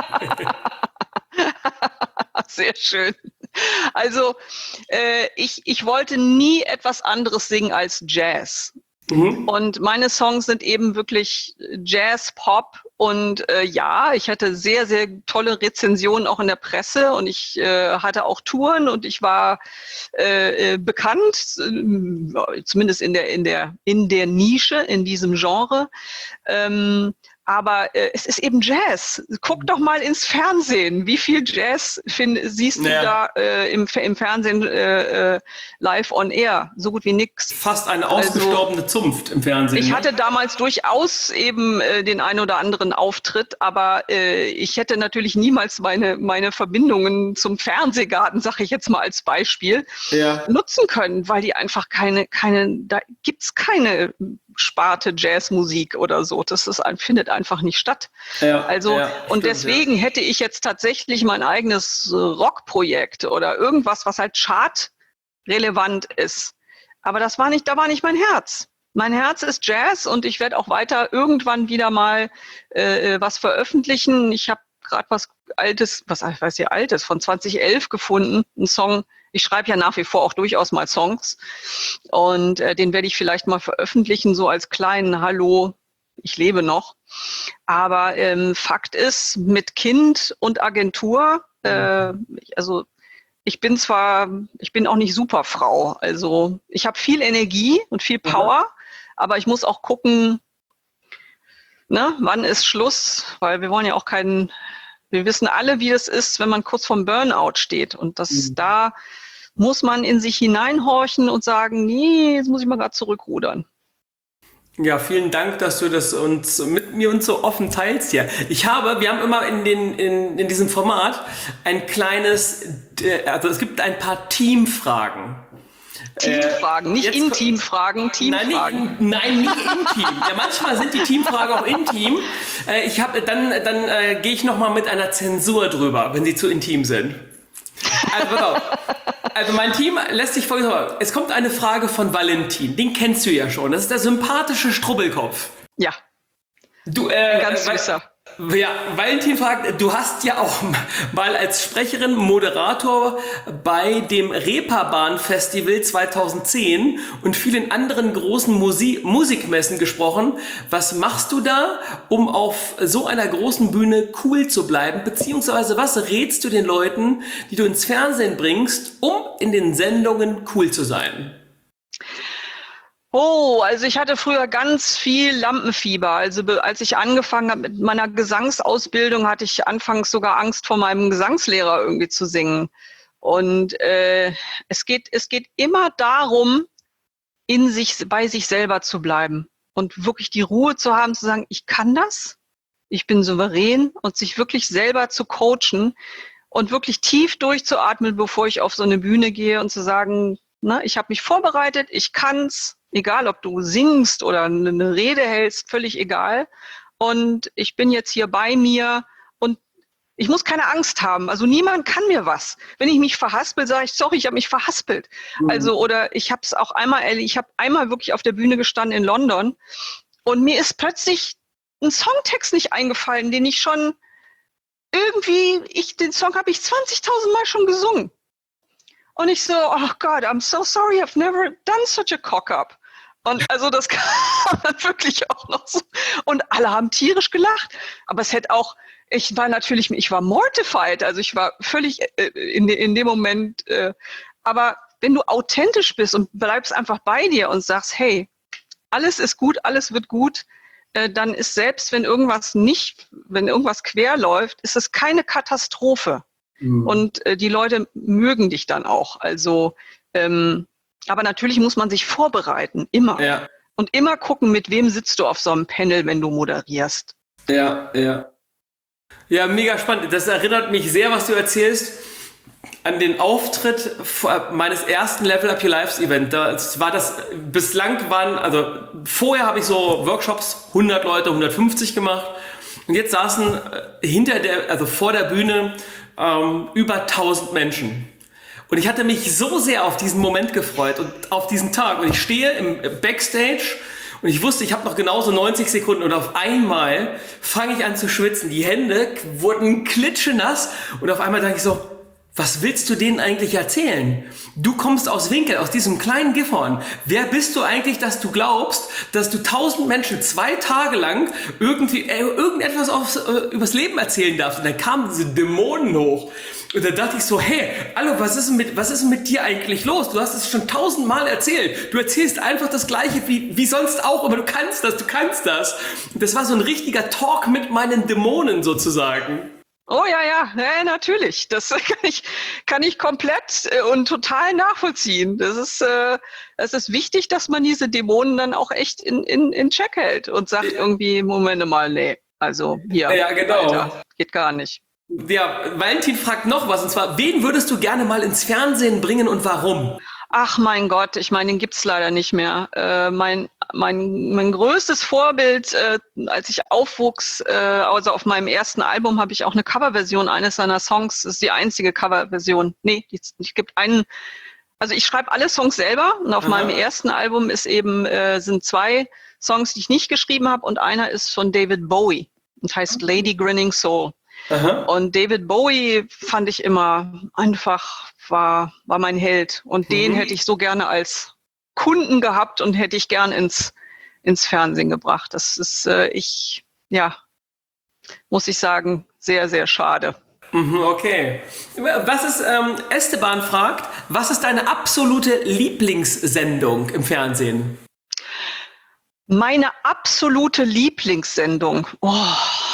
Sehr schön. Also äh, ich, ich wollte nie etwas anderes singen als Jazz. Mhm. Und meine Songs sind eben wirklich Jazz, Pop. Und äh, ja, ich hatte sehr, sehr tolle Rezensionen auch in der Presse und ich äh, hatte auch Touren und ich war äh, bekannt, äh, zumindest in der, in der, in der Nische, in diesem Genre. Ähm, Aber äh, es ist eben Jazz. Guck doch mal ins Fernsehen. Wie viel Jazz find, siehst du ja. da äh, im, im Fernsehen äh, live on air? So gut wie nix. Fast eine ausgestorbene also, Zunft im Fernsehen. Ich ne? hatte damals durchaus eben äh, den einen oder anderen Auftritt, aber äh, ich hätte natürlich niemals meine, meine Verbindungen zum Fernsehgarten, sage ich jetzt mal als Beispiel, ja. nutzen können, weil die einfach keine, keine, da gibt's keine Sparte Jazzmusik oder so. Das ist ein, findet einfach nicht statt. Ja, also, ja, und stimmt, deswegen ja. hätte ich jetzt tatsächlich mein eigenes Rockprojekt oder irgendwas, was halt chartrelevant ist. Aber das war nicht, da war nicht mein Herz. Mein Herz ist Jazz und ich werde auch weiter irgendwann wieder mal äh, was veröffentlichen. Ich habe gerade was Altes, was ich weiß ja Altes, von zweitausendelf gefunden, einen Song. Ich schreibe ja nach wie vor auch durchaus mal Songs und äh, den werde ich vielleicht mal veröffentlichen, so als kleinen Hallo, ich lebe noch. Aber ähm, Fakt ist, mit Kind und Agentur, äh, also ich bin zwar, ich bin auch nicht Superfrau, also ich habe viel Energie und viel Power, mhm. aber ich muss auch gucken, ne, wann ist Schluss, weil wir wollen ja auch keinen, wir wissen alle, wie es ist, wenn man kurz vorm Burnout steht und das mhm. da muss man in sich hineinhorchen und sagen, nee, jetzt muss ich mal gerade zurückrudern. Ja, vielen Dank, dass du das uns mit mir und so offen teilst hier. Ich habe, wir haben immer in den in, in diesem Format ein kleines, äh, also es gibt ein paar Teamfragen. Teamfragen, Äh, nicht jetzt- Intimfragen, Nein, Teamfragen. nicht, nein, nicht intim. Ja, manchmal sind die Teamfragen auch intim. Äh, ich habe dann dann äh, gehe ich noch mal mit einer Zensur drüber, wenn sie zu intim sind. Also pass auf. Also mein Team lässt sich folgendes. Es kommt eine Frage von Valentin. Den kennst du ja schon. Das ist der sympathische Strubbelkopf. Ja, Du, äh, ganz weil- süßer. Ja, Valentin fragt, du hast ja auch mal als Sprecherin, Moderator bei dem Reeperbahn-Festival zweitausendzehn und vielen anderen großen Musi- Musikmessen gesprochen. Was machst du da, um auf so einer großen Bühne cool zu bleiben? Beziehungsweise was rätst du den Leuten, die du ins Fernsehen bringst, um in den Sendungen cool zu sein? Oh, also ich hatte früher ganz viel Lampenfieber. Also be- als ich angefangen habe mit meiner Gesangsausbildung, hatte ich anfangs sogar Angst vor meinem Gesangslehrer irgendwie zu singen. Und äh, es geht, es geht immer darum, in sich, bei sich selber zu bleiben und wirklich die Ruhe zu haben, zu sagen, ich kann das, ich bin souverän und sich wirklich selber zu coachen und wirklich tief durchzuatmen, bevor ich auf so eine Bühne gehe und zu sagen, ne, ich habe mich vorbereitet, ich kann's, egal ob du singst oder eine Rede hältst, völlig egal. Und ich bin jetzt hier bei mir und ich muss keine Angst haben. Also niemand kann mir was. Wenn ich mich verhaspel, sage ich, sorry, ich habe mich verhaspelt. Mhm. Also oder ich habe es auch einmal, ich habe einmal wirklich auf der Bühne gestanden in London und mir ist plötzlich ein Songtext nicht eingefallen, den ich schon irgendwie, ich den Song habe ich zwanzigtausend Mal schon gesungen. Und ich so, oh Gott, I'm so sorry, I've never done such a cock-up. Und also das kam dann wirklich auch noch so. Und alle haben tierisch gelacht. Aber es hätte auch, ich war natürlich, ich war mortified. Also ich war völlig äh, in, in dem Moment. Äh, aber wenn du authentisch bist und bleibst einfach bei dir und sagst, hey, alles ist gut, alles wird gut, äh, dann ist selbst, wenn irgendwas nicht, wenn irgendwas quer läuft, ist es keine Katastrophe. Mhm. Und äh, die Leute mögen dich dann auch. Also, ähm, aber natürlich muss man sich vorbereiten, immer. Ja. Und immer gucken, mit wem sitzt du auf so einem Panel, wenn du moderierst. Ja, ja. Ja, mega spannend. Das erinnert mich sehr, was du erzählst, an den Auftritt meines ersten Level Up Your Lives Event. Das war das, bislang waren, also vorher habe ich so Workshops, hundert Leute, hundertfünfzig gemacht. Und jetzt saßen hinter der, also vor der Bühne ähm, über tausend Menschen. Und ich hatte mich so sehr auf diesen Moment gefreut und auf diesen Tag. Und ich stehe im Backstage und ich wusste, ich habe noch genauso neunzig Sekunden und auf einmal fange ich an zu schwitzen. Die Hände wurden klitschenass und auf einmal dachte ich so, was willst du denen eigentlich erzählen? Du kommst aus Winkel, aus diesem kleinen Gifhorn. Wer bist du eigentlich, dass du glaubst, dass du tausend Menschen zwei Tage lang irgendwie äh, irgendetwas aufs, äh, übers Leben erzählen darfst? Und dann kamen diese Dämonen hoch. Und dann dachte ich so, hey, hallo, was ist denn mit, was ist denn mit dir eigentlich los? Du hast es schon tausendmal erzählt. Du erzählst einfach das Gleiche wie, wie sonst auch, aber du kannst das, du kannst das. Und das war so ein richtiger Talk mit meinen Dämonen sozusagen. Oh ja, ja, ja, natürlich. Das kann ich, kann ich komplett äh, und total nachvollziehen. Das ist, äh, es ist wichtig, dass man diese Dämonen dann auch echt in, in, in Check hält und sagt ja. irgendwie, Moment mal, nee, also hier, ja, genau. Alter, geht gar nicht. Ja, Valentin fragt noch was, und zwar, wen würdest du gerne mal ins Fernsehen bringen und warum? Ach mein Gott, ich meine, den gibt's leider nicht mehr. Äh, mein, mein, mein größtes Vorbild, äh, als ich aufwuchs, äh, also auf meinem ersten Album habe ich auch eine Coverversion eines seiner Songs. Das ist die einzige Coverversion. Nee, es gibt einen, also ich schreibe alle Songs selber und auf Aha. meinem ersten Album ist eben, äh, sind zwei Songs, die ich nicht geschrieben habe und einer ist von David Bowie und heißt Lady Grinning Soul. Aha. Und David Bowie fand ich immer einfach, war, war mein Held. Und mhm. den hätte ich so gerne als Kunden gehabt und hätte ich gern ins, ins Fernsehen gebracht. Das ist, äh, ich, ja, muss ich sagen, sehr, sehr schade. Okay. Was ist, ähm, Esteban fragt, was ist deine absolute Lieblingssendung im Fernsehen? Meine absolute Lieblingssendung? Oh.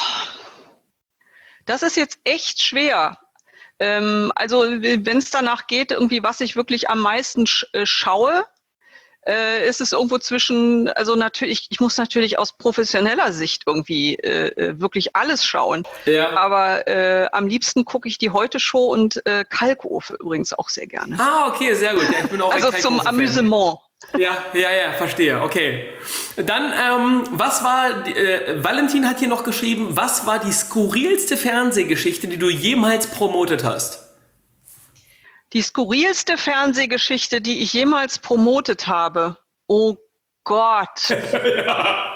Das ist jetzt echt schwer. Ähm, also wenn es danach geht, irgendwie was ich wirklich am meisten sch- äh, schaue, äh, ist es irgendwo zwischen, also natürlich, ich muss natürlich aus professioneller Sicht irgendwie äh, wirklich alles schauen. Ja. Aber äh, am liebsten gucke ich die Heute-Show und äh, Kalkofe übrigens auch sehr gerne. Ah, okay, sehr gut. Ja, ich bin auch also ein zum Kalkofe-Fan. Amüsement. Ja, ja, ja, verstehe. Okay. Dann, ähm, was war, äh, Valentin hat hier noch geschrieben, was war die skurrilste Fernsehgeschichte, die du jemals promotet hast? Die skurrilste Fernsehgeschichte, die ich jemals promotet habe. Oh Gott. ja.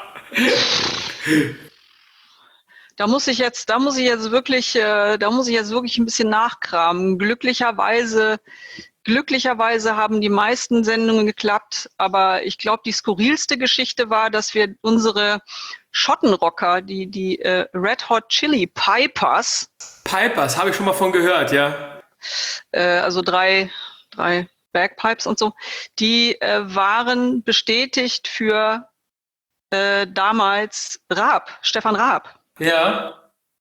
Da muss ich jetzt, da muss ich jetzt wirklich, äh, da muss ich jetzt wirklich ein bisschen nachkramen. Glücklicherweise, glücklicherweise haben die meisten Sendungen geklappt, aber ich glaube, die skurrilste Geschichte war, dass wir unsere Schottenrocker, die die äh, Red Hot Chili Pipers, Pipers, habe ich schon mal von gehört, ja. äh, also drei, drei Bagpipes und so, die äh, waren bestätigt für äh, damals Raab, Stefan Raab. Ja.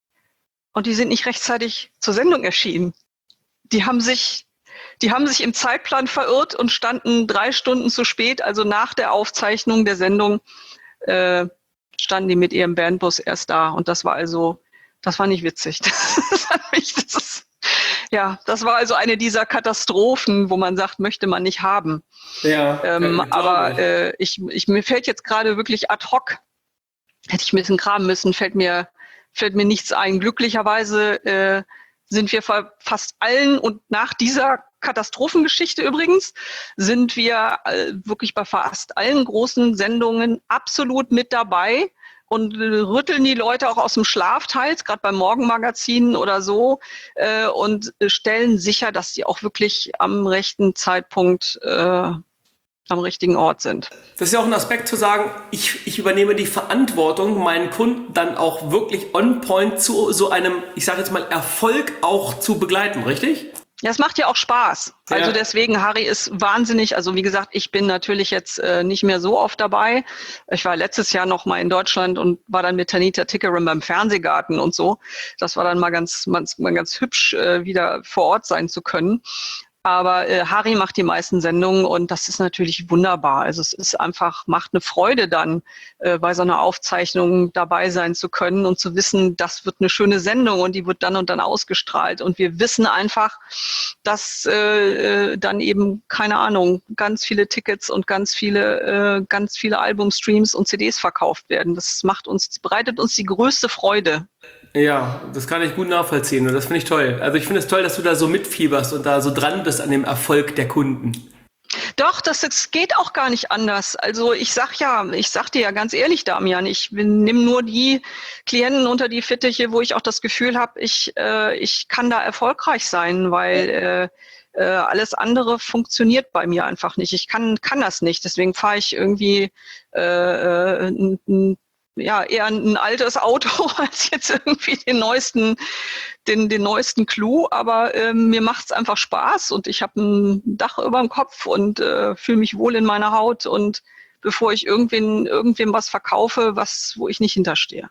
Und die sind nicht rechtzeitig zur Sendung erschienen. Die haben sich, die haben sich im Zeitplan verirrt und standen drei Stunden zu spät, also nach der Aufzeichnung der Sendung, äh, standen die mit ihrem Bandbus erst da. Und das war also, das war nicht witzig. Das hat mich, das ist, ja, das war also eine dieser Katastrophen, wo man sagt, möchte man nicht haben. Ja. Ähm, ja aber äh, ich, ich, mir fällt jetzt gerade wirklich ad hoc, hätte ich ein bisschen graben müssen, fällt mir, fällt mir nichts ein. Glücklicherweise äh, sind wir fast allen, und nach dieser Katastrophengeschichte übrigens, sind wir äh, wirklich bei fast allen großen Sendungen absolut mit dabei und äh, rütteln die Leute auch aus dem Schlaf teils, gerade beim Morgenmagazin oder so, äh, und äh, stellen sicher, dass die auch wirklich am rechten Zeitpunkt äh, am richtigen Ort sind. Das ist ja auch ein Aspekt zu sagen, ich, ich übernehme die Verantwortung, meinen Kunden dann auch wirklich on point zu so einem, ich sage jetzt mal, Erfolg auch zu begleiten, richtig? Ja, es macht ja auch Spaß. Ja. Also deswegen, Harry ist wahnsinnig, also wie gesagt, ich bin natürlich jetzt äh, nicht mehr so oft dabei. Ich war letztes Jahr noch mal in Deutschland und war dann mit Tanita Tickerim beim Fernsehgarten und so. Das war dann mal ganz, mal, mal ganz hübsch, äh, wieder vor Ort sein zu können. Aber äh, Harry macht die meisten Sendungen und das ist natürlich wunderbar. Also es ist einfach, macht eine Freude dann, äh, bei so einer Aufzeichnung dabei sein zu können und zu wissen, das wird eine schöne Sendung und die wird dann und dann ausgestrahlt. Und wir wissen einfach, dass äh, dann eben, keine Ahnung, ganz viele Tickets und ganz viele, äh, ganz viele Albumstreams und C Ds verkauft werden. Das macht uns, bereitet uns die größte Freude. Ja, das kann ich gut nachvollziehen und das finde ich toll. Also ich finde es toll, dass du da so mitfieberst und da so dran bist an dem Erfolg der Kunden. Doch, das, das geht auch gar nicht anders. Also ich sag ja, ich sag dir ja ganz ehrlich, Damian, ich nehme nur die Klienten unter die Fittiche, wo ich auch das Gefühl habe, ich, äh, ich kann da erfolgreich sein, weil äh, äh, alles andere funktioniert bei mir einfach nicht. Ich kann, kann das nicht. Deswegen fahre ich irgendwie äh, ein, ein ja, eher ein altes Auto als jetzt irgendwie den neuesten, den, den neuesten Clou. Aber ähm, mir macht's einfach Spaß und ich habe ein Dach über dem Kopf und äh, fühle mich wohl in meiner Haut. Und bevor ich irgendwen, irgendwem was verkaufe, was, wo ich nicht hinterstehe.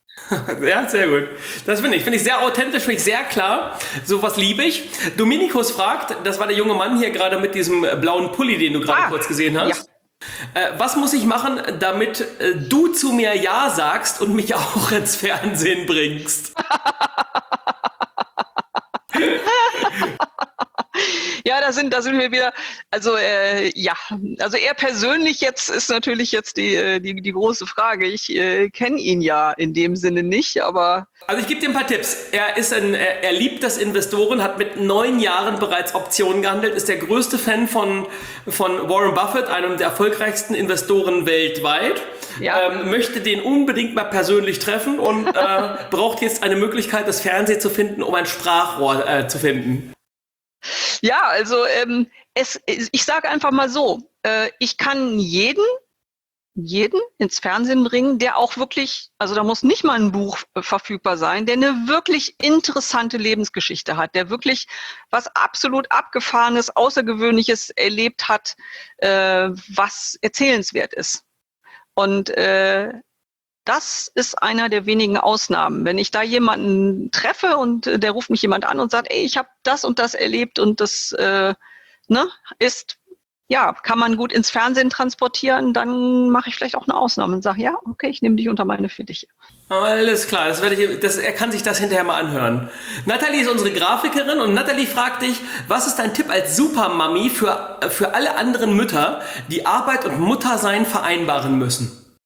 Ja, sehr gut. Das finde ich. Finde ich sehr authentisch, finde ich sehr klar. Sowas liebe ich. Dominikus fragt, das war der junge Mann hier gerade mit diesem blauen Pulli, den du gerade ah, kurz gesehen hast. Ja. Äh, was muss ich machen, damit äh, du zu mir Ja sagst und mich auch ins Fernsehen bringst? Ja, da sind, da sind wir wieder, also äh, ja, also er persönlich jetzt ist natürlich jetzt die, die, die große Frage. Ich äh, kenne ihn ja in dem Sinne nicht, aber... Also ich gebe dir ein paar Tipps. Er ist ein, er, er liebt das Investoren, hat mit neun Jahren bereits Optionen gehandelt, ist der größte Fan von, von Warren Buffett, einem der erfolgreichsten Investoren weltweit. Ja. Ähm, möchte den unbedingt mal persönlich treffen und äh, braucht jetzt eine Möglichkeit, das Fernsehen zu finden, um ein Sprachrohr äh, zu finden. Ja, also ähm, es, ich sage einfach mal so, äh, ich kann jeden, jeden ins Fernsehen bringen, der auch wirklich, also da muss nicht mal ein Buch äh, verfügbar sein, der eine wirklich interessante Lebensgeschichte hat, der wirklich was absolut Abgefahrenes, Außergewöhnliches erlebt hat, äh, was erzählenswert ist. Und äh, das ist einer der wenigen Ausnahmen. Wenn ich da jemanden treffe und äh, der ruft mich jemand an und sagt, ey, ich habe das und das erlebt und das äh, ne, ist ja, kann man gut ins Fernsehen transportieren, dann mache ich vielleicht auch eine Ausnahme und sage, ja, okay, ich nehme dich unter meine Fittiche. Alles klar, das werde ich, das, er kann sich das hinterher mal anhören. Nathalie ist unsere Grafikerin und Nathalie fragt dich, was ist dein Tipp als Supermami für, für alle anderen Mütter, die Arbeit und Muttersein vereinbaren müssen?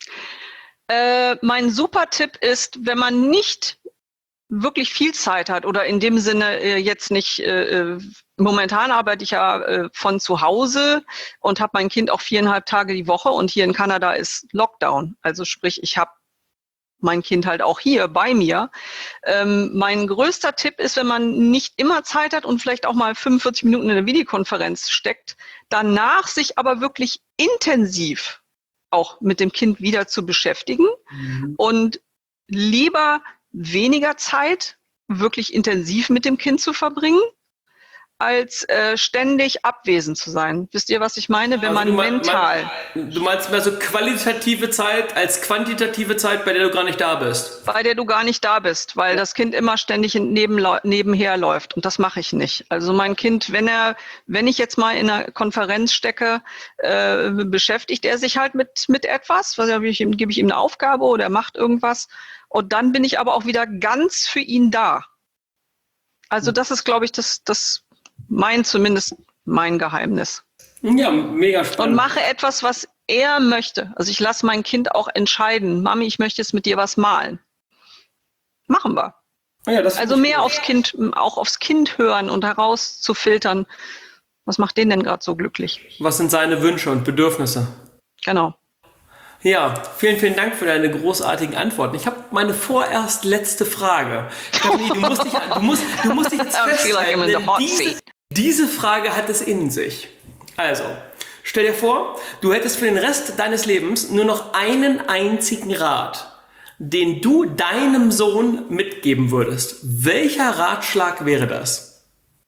Äh, mein super Tipp ist, wenn man nicht wirklich viel Zeit hat oder in dem Sinne äh, jetzt nicht, äh, momentan arbeite ich ja äh, von zu Hause und habe mein Kind auch viereinhalb Tage die Woche und hier in Kanada ist Lockdown. Also sprich, ich habe mein Kind halt auch hier bei mir. Ähm, mein größter Tipp ist, wenn man nicht immer Zeit hat und vielleicht auch mal fünfundvierzig Minuten in eine Videokonferenz steckt, danach sich aber wirklich intensiv auch mit dem Kind wieder zu beschäftigen mhm. und lieber weniger Zeit wirklich intensiv mit dem Kind zu verbringen, als äh, ständig abwesend zu sein. Wisst ihr, was ich meine? Wenn also man mein, mental... Mein, du meinst mehr so qualitative Zeit als quantitative Zeit, bei der du gar nicht da bist? Bei der du gar nicht da bist, weil das Kind immer ständig neben, nebenher läuft und das mache ich nicht. Also mein Kind, wenn er, wenn ich jetzt mal in einer Konferenz stecke, äh, beschäftigt er sich halt mit, mit etwas, was gebe ich ihm, gebe ich ihm eine Aufgabe oder er macht irgendwas und dann bin ich aber auch wieder ganz für ihn da. Also das ist, glaube ich, das... das Mein, zumindest mein Geheimnis. Ja, mega spannend. Und mache etwas, was er möchte. Also ich lasse mein Kind auch entscheiden. Mami, ich möchte jetzt mit dir was malen. Machen wir. Ja, das also mehr aufs Kind, auch aufs Kind hören und herauszufiltern. Was macht den denn gerade so glücklich? Was sind seine Wünsche und Bedürfnisse? Genau. Ja, vielen, vielen Dank für deine großartigen Antworten. Ich habe meine vorerst letzte Frage. Stephanie, du musst dich, du musst, du musst dich jetzt festhalten, denn diese, diese Frage hat es in sich. Also, stell dir vor, du hättest für den Rest deines Lebens nur noch einen einzigen Rat, den du deinem Sohn mitgeben würdest. Welcher Ratschlag wäre das?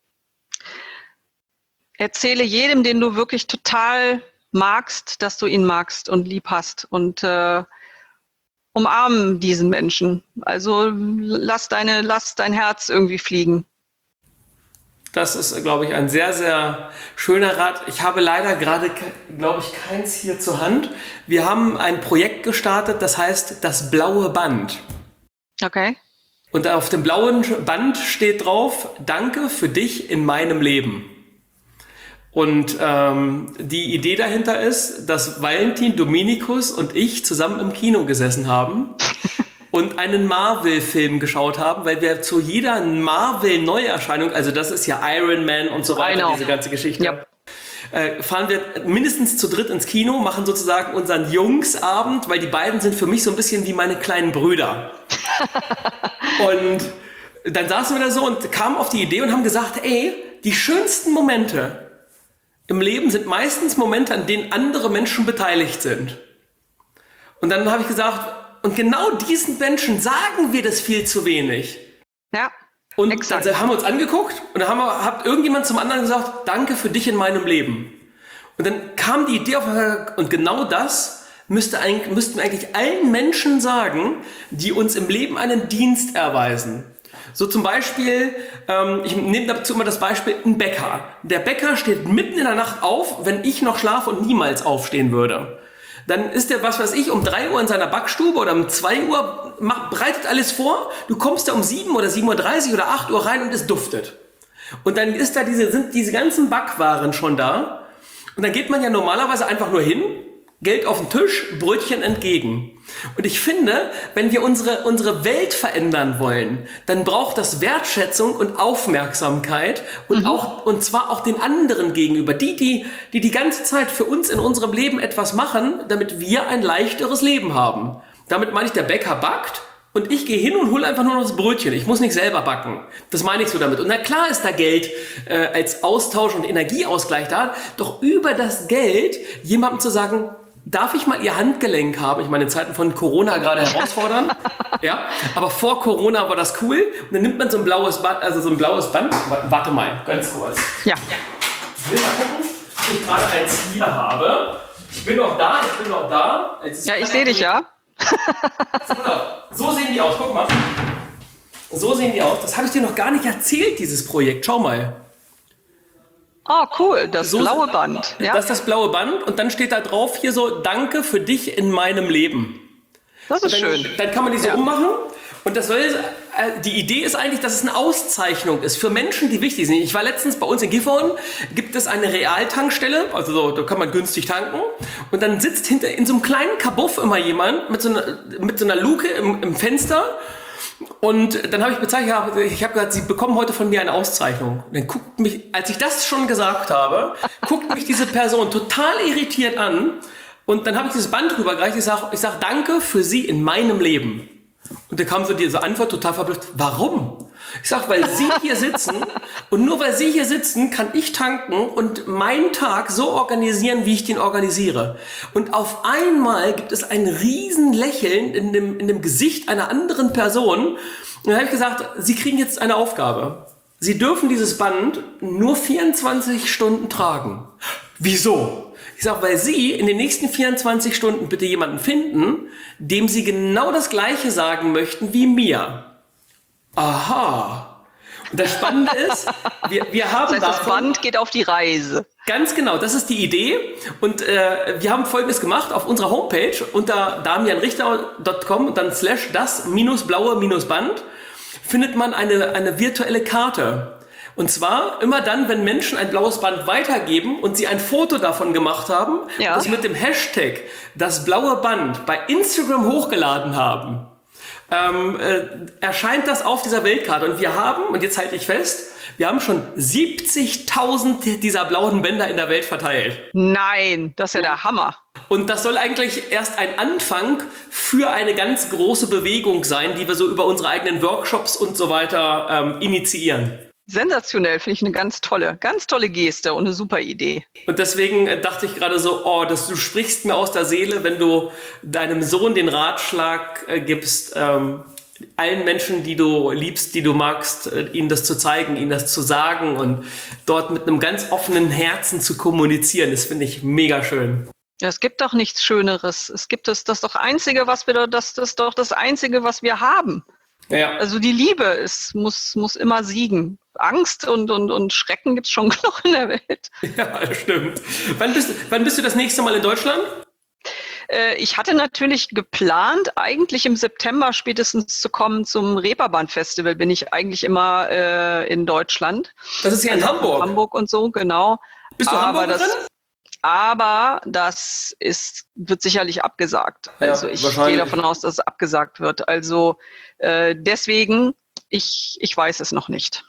Erzähle jedem, den du wirklich total magst, dass du ihn magst und lieb hast und äh, umarmen diesen Menschen. Also lass deine, lass dein Herz irgendwie fliegen. Das ist, glaube ich, ein sehr, sehr schöner Rat. Ich habe leider gerade, glaube ich, keins hier zur Hand. Wir haben ein Projekt gestartet, das heißt das blaue Band. Okay. Und auf dem blauen Band steht drauf, danke für dich in meinem Leben. Und ähm, die Idee dahinter ist, dass Valentin, Dominikus und ich zusammen im Kino gesessen haben und einen Marvel-Film geschaut haben, weil wir zu jeder Marvel-Neuerscheinung, also das ist ja Iron Man und so weiter, diese ganze Geschichte, yep. äh, fahren wir mindestens zu dritt ins Kino, machen sozusagen unseren Jungsabend, weil die beiden sind für mich so ein bisschen wie meine kleinen Brüder. Und dann saßen wir da so und kamen auf die Idee und haben gesagt, ey, die schönsten Momente im Leben sind meistens Momente, an denen andere Menschen beteiligt sind. Und dann habe ich gesagt, und genau diesen Menschen sagen wir das viel zu wenig. Ja, und exakt. Dann haben wir uns angeguckt und dann haben wir, hat irgendjemand zum anderen gesagt, danke für dich in meinem Leben. Und dann kam die Idee auf, und genau das müsste eigentlich, müssten wir eigentlich allen Menschen sagen, die uns im Leben einen Dienst erweisen. So zum Beispiel, ähm, ich nehme dazu immer das Beispiel, ein Bäcker. Der Bäcker steht mitten in der Nacht auf, wenn ich noch schlafe und niemals aufstehen würde. Dann ist der, was weiß ich, um drei Uhr in seiner Backstube oder um zwei Uhr, macht, bereitet alles vor. Du kommst da um sieben oder sieben Uhr dreißig oder acht Uhr rein und es duftet. Und dann ist da diese, sind diese ganzen Backwaren schon da. Und dann geht man ja normalerweise einfach nur hin, Geld auf den Tisch, Brötchen entgegen. Und ich finde, wenn wir unsere, unsere Welt verändern wollen, dann braucht das Wertschätzung und Aufmerksamkeit und mhm. auch, und zwar auch den anderen gegenüber. Die, die, die die ganze Zeit für uns in unserem Leben etwas machen, damit wir ein leichteres Leben haben. Damit meine ich, der Bäcker backt und ich gehe hin und hole einfach nur noch das Brötchen. Ich muss nicht selber backen. Das meine ich so damit. Und na klar ist da Geld äh, als Austausch und Energieausgleich da, doch über das Geld jemandem zu sagen, darf ich mal Ihr Handgelenk haben? Ich meine, in Zeiten von Corona gerade herausfordern. Ja, aber vor Corona war das cool. Und dann nimmt man so ein blaues Band, also so ein blaues Band. Warte mal, ganz kurz. Ja. Ich will mal gucken, ob ich gerade eins hier habe. Ich bin noch da, ich bin noch da. Ja, ich sehe dich, ja. So sehen die aus, guck mal. So sehen die aus. Das habe ich dir noch gar nicht erzählt, dieses Projekt. Schau mal. Ah, cool, das So- blaue Band. Ja, Das ist das blaue Band und dann steht da drauf hier so, danke für dich in meinem Leben. das ist Dann, schön. dann kann man die so Ja. ummachen und das soll, äh, die Idee ist eigentlich, dass es eine Auszeichnung ist für Menschen, die wichtig sind. Ich war letztens bei uns in Gifhorn, gibt es eine Realtankstelle, also so, da kann man günstig tanken und dann sitzt hinter in so einem kleinen Kabuff immer jemand mit so einer, mit so einer Luke im, im Fenster. Und dann habe ich bezeichnet, ich habe gesagt, Sie bekommen heute von mir eine Auszeichnung. Und dann guckt mich, als ich das schon gesagt habe, guckt mich diese Person total irritiert an. Und dann habe ich dieses Band rübergereicht. Ich sage, ich sag, danke für Sie in meinem Leben. Und da kam so diese Antwort total verblüfft. Warum? Ich sage, weil Sie hier sitzen und nur weil Sie hier sitzen, kann ich tanken und meinen Tag so organisieren, wie ich den organisiere. Und auf einmal gibt es ein riesen Lächeln in dem, in dem Gesicht einer anderen Person. Und dann habe ich gesagt, Sie kriegen jetzt eine Aufgabe. Sie dürfen dieses Band nur vierundzwanzig Stunden tragen. Wieso? Ich sage, weil Sie in den nächsten vierundzwanzig Stunden bitte jemanden finden, dem Sie genau das Gleiche sagen möchten wie mir. Aha. Und das Spannende ist, wir, wir haben Das heißt, das davon, Band geht auf die Reise. ganz genau, das ist die Idee. Und äh, wir haben Folgendes gemacht auf unserer Homepage unter damianrichter punkt com und dann slash das minus blaue minus Band findet man eine, eine virtuelle Karte. Und zwar immer dann, wenn Menschen ein blaues Band weitergeben und sie ein Foto davon gemacht haben, Ja. das mit dem Hashtag das blaue Band bei Instagram hochgeladen haben, ähm, äh, erscheint das auf dieser Weltkarte. Und wir haben, und jetzt halte ich fest, wir haben schon siebzigtausend dieser blauen Bänder in der Welt verteilt. Nein, das ist ja der Hammer. Und das soll eigentlich erst ein Anfang für eine ganz große Bewegung sein, die wir so über unsere eigenen Workshops und so weiter ähm, initiieren. Sensationell, finde ich eine ganz tolle, ganz tolle Geste und eine super Idee. Und deswegen äh, dachte ich gerade so, oh, das, du sprichst mir aus der Seele, wenn du deinem Sohn den Ratschlag äh, gibst, ähm, allen Menschen, die du liebst, die du magst, äh, ihnen das zu zeigen, ihnen das zu sagen und dort mit einem ganz offenen Herzen zu kommunizieren. Das finde ich mega schön. Ja, es gibt doch nichts Schöneres. Es gibt das, das ist doch Einzige, was wir, das, das ist doch das Einzige, was wir haben. Ja. Also die Liebe ist, muss, muss immer siegen. Angst und, und, und Schrecken gibt es schon genug in der Welt. Ja, das stimmt. Wann bist, wann bist du das nächste Mal in Deutschland? Äh, ich hatte natürlich geplant, eigentlich im September spätestens zu kommen zum Reeperbahn-Festival. Bin ich eigentlich immer äh, in Deutschland. Das ist ja in Hamburg. Hamburg und so, genau. Bist du aber Hamburgerin? das, aber das ist, wird sicherlich abgesagt. Ja, Also ich wahrscheinlich. gehe davon aus, dass es abgesagt wird. Also äh, deswegen, ich, ich weiß es noch nicht.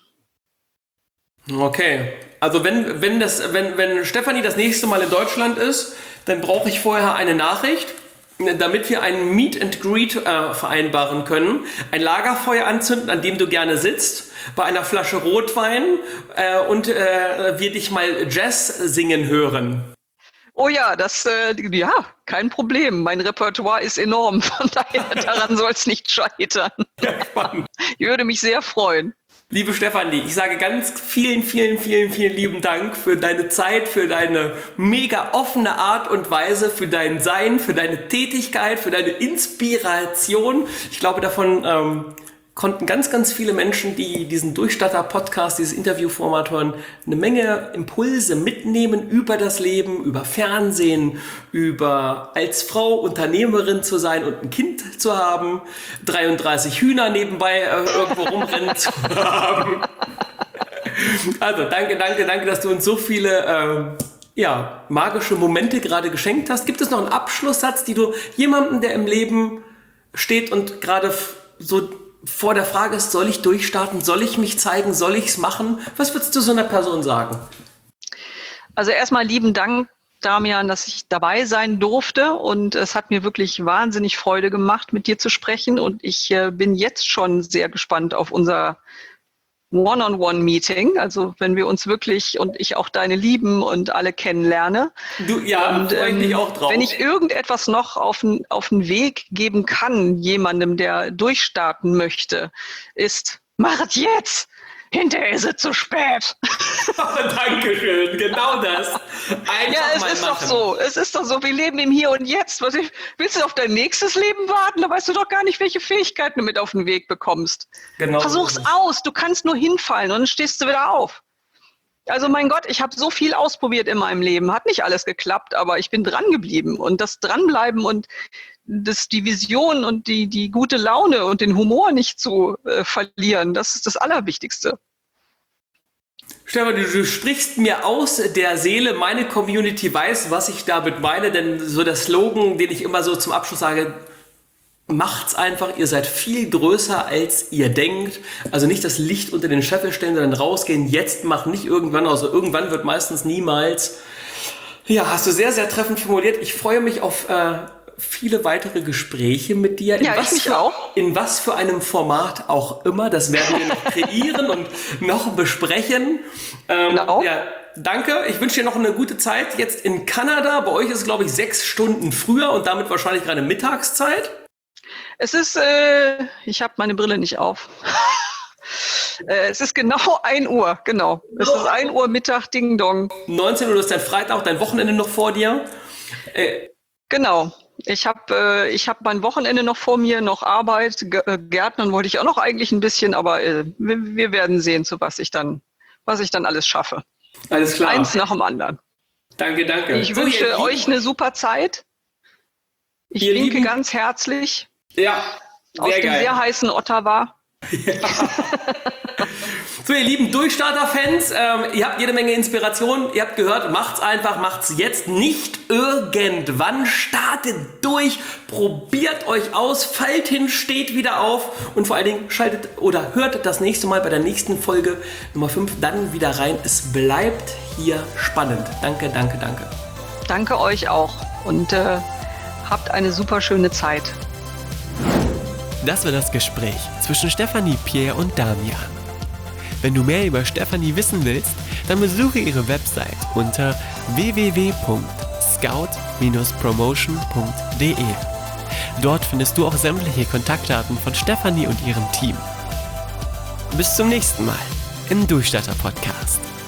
Okay. Also wenn, wenn, das, wenn, wenn Stefanie das nächste Mal in Deutschland ist, dann brauche ich vorher eine Nachricht, damit wir einen Meet and Greet äh, vereinbaren können. Ein Lagerfeuer anzünden, an dem du gerne sitzt, bei einer Flasche Rotwein äh, und äh, wir dich mal Jazz singen hören. Oh ja, das, äh, ja, kein Problem. Mein Repertoire ist enorm. Von daher, daran soll es nicht scheitern. Ja, spannend. Ich würde mich sehr freuen. Liebe Stefanie, ich sage ganz vielen, vielen, vielen, vielen lieben Dank für deine Zeit, für deine mega offene Art und Weise, für dein Sein, für deine Tätigkeit, für deine Inspiration. Ich glaube, davon ähm, konnten ganz, ganz viele Menschen, die diesen Durchstatter-Podcast, dieses Interviewformat hören, eine Menge Impulse mitnehmen über das Leben, über Fernsehen, über als Frau Unternehmerin zu sein und ein Kind zu haben, dreiunddreißig Hühner nebenbei äh, irgendwo rumrennen zu haben. Also danke, danke, danke, dass du uns so viele ähm, ja, magische Momente gerade geschenkt hast. Gibt es noch einen Abschlusssatz, die du jemandem, der im Leben steht und gerade f- so vor der Frage ist, soll ich durchstarten, soll ich mich zeigen, soll ich es machen? Was würdest du so einer Person sagen? Also erstmal lieben Dank, Damian, dass ich dabei sein durfte und es hat mir wirklich wahnsinnig Freude gemacht, mit dir zu sprechen und ich äh, bin jetzt schon sehr gespannt auf unser One-on-One-Meeting, also wenn wir uns wirklich und ich auch deine Lieben und alle kennenlerne. Du, ja, Und freue ich mich ähm, auch drauf. wenn ich irgendetwas noch auf den auf den Weg geben kann, jemandem, der durchstarten möchte, ist, mach es jetzt! Hinterher ist es zu spät. Dankeschön, genau das. Einfach Ja, es mal ist machen. doch so. Es ist doch so. Wir leben im Hier und Jetzt. Was ich, willst du auf dein nächstes Leben warten? Da weißt du doch gar nicht, welche Fähigkeiten du mit auf den Weg bekommst. Genau. Versuch's aus. Du kannst nur hinfallen und dann stehst du wieder auf. Also mein Gott, ich habe so viel ausprobiert in meinem Leben. Hat nicht alles geklappt, aber ich bin dran geblieben. Und das Dranbleiben und das, die Vision und die, die gute Laune und den Humor nicht zu äh, verlieren, das ist das Allerwichtigste. Stefan, du, du sprichst mir aus der Seele. Meine Community weiß, was ich damit meine. Denn so der Slogan, den ich immer so zum Abschluss sage, macht's einfach, ihr seid viel größer, als ihr denkt. Also nicht das Licht unter den Scheffel stellen, sondern rausgehen, jetzt machen, nicht irgendwann. Also irgendwann wird meistens niemals. Ja, hast du sehr, sehr treffend formuliert. Ich freue mich auf äh, viele weitere Gespräche mit dir. In ja, was ich mich für, auch. In was für einem Format auch immer. Das werden wir noch kreieren und noch besprechen. Ähm, genau. Ja, danke. Ich wünsche dir noch eine gute Zeit jetzt in Kanada. Bei euch ist es, glaube ich, sechs Stunden früher und damit wahrscheinlich gerade Mittagszeit. Es ist, äh, ich habe meine Brille nicht auf. äh, es ist genau ein Uhr, genau. Es ist ein Uhr Mittag, Ding Dong. neunzehn Uhr ist dein Freitag, dein Wochenende noch vor dir. Äh, genau. Ich habe äh, ich hab mein Wochenende noch vor mir, noch Arbeit. G- äh, Gärtnern wollte ich auch noch eigentlich ein bisschen, aber äh, wir, wir werden sehen, zu was ich dann, was ich dann alles schaffe. Alles klar. Eins nach dem anderen. Danke, danke. Ich So, wünsche ihr euch Lieben, eine super Zeit. Ich Ihr winke Lieben. ganz herzlich Ja, aus sehr dem geil. sehr heißen Ottawa. So, ihr lieben Durchstarter-Fans, ähm, ihr habt jede Menge Inspiration. Ihr habt gehört, macht's einfach, macht's jetzt, nicht irgendwann. Startet durch, probiert euch aus, fallt hin, steht wieder auf und vor allen Dingen schaltet oder hört das nächste Mal bei der nächsten Folge Nummer fünf dann wieder rein. Es bleibt hier spannend. Danke, danke, danke. Danke euch auch und äh, habt eine super schöne Zeit. Das war das Gespräch zwischen Stefanie Pierre und Damian. Wenn du mehr über Stefanie wissen willst, dann besuche ihre Website unter w w w punkt scout Bindestrich promotion punkt d e. Dort findest du auch sämtliche Kontaktdaten von Stefanie und ihrem Team. Bis zum nächsten Mal im Durchstarter Podcast.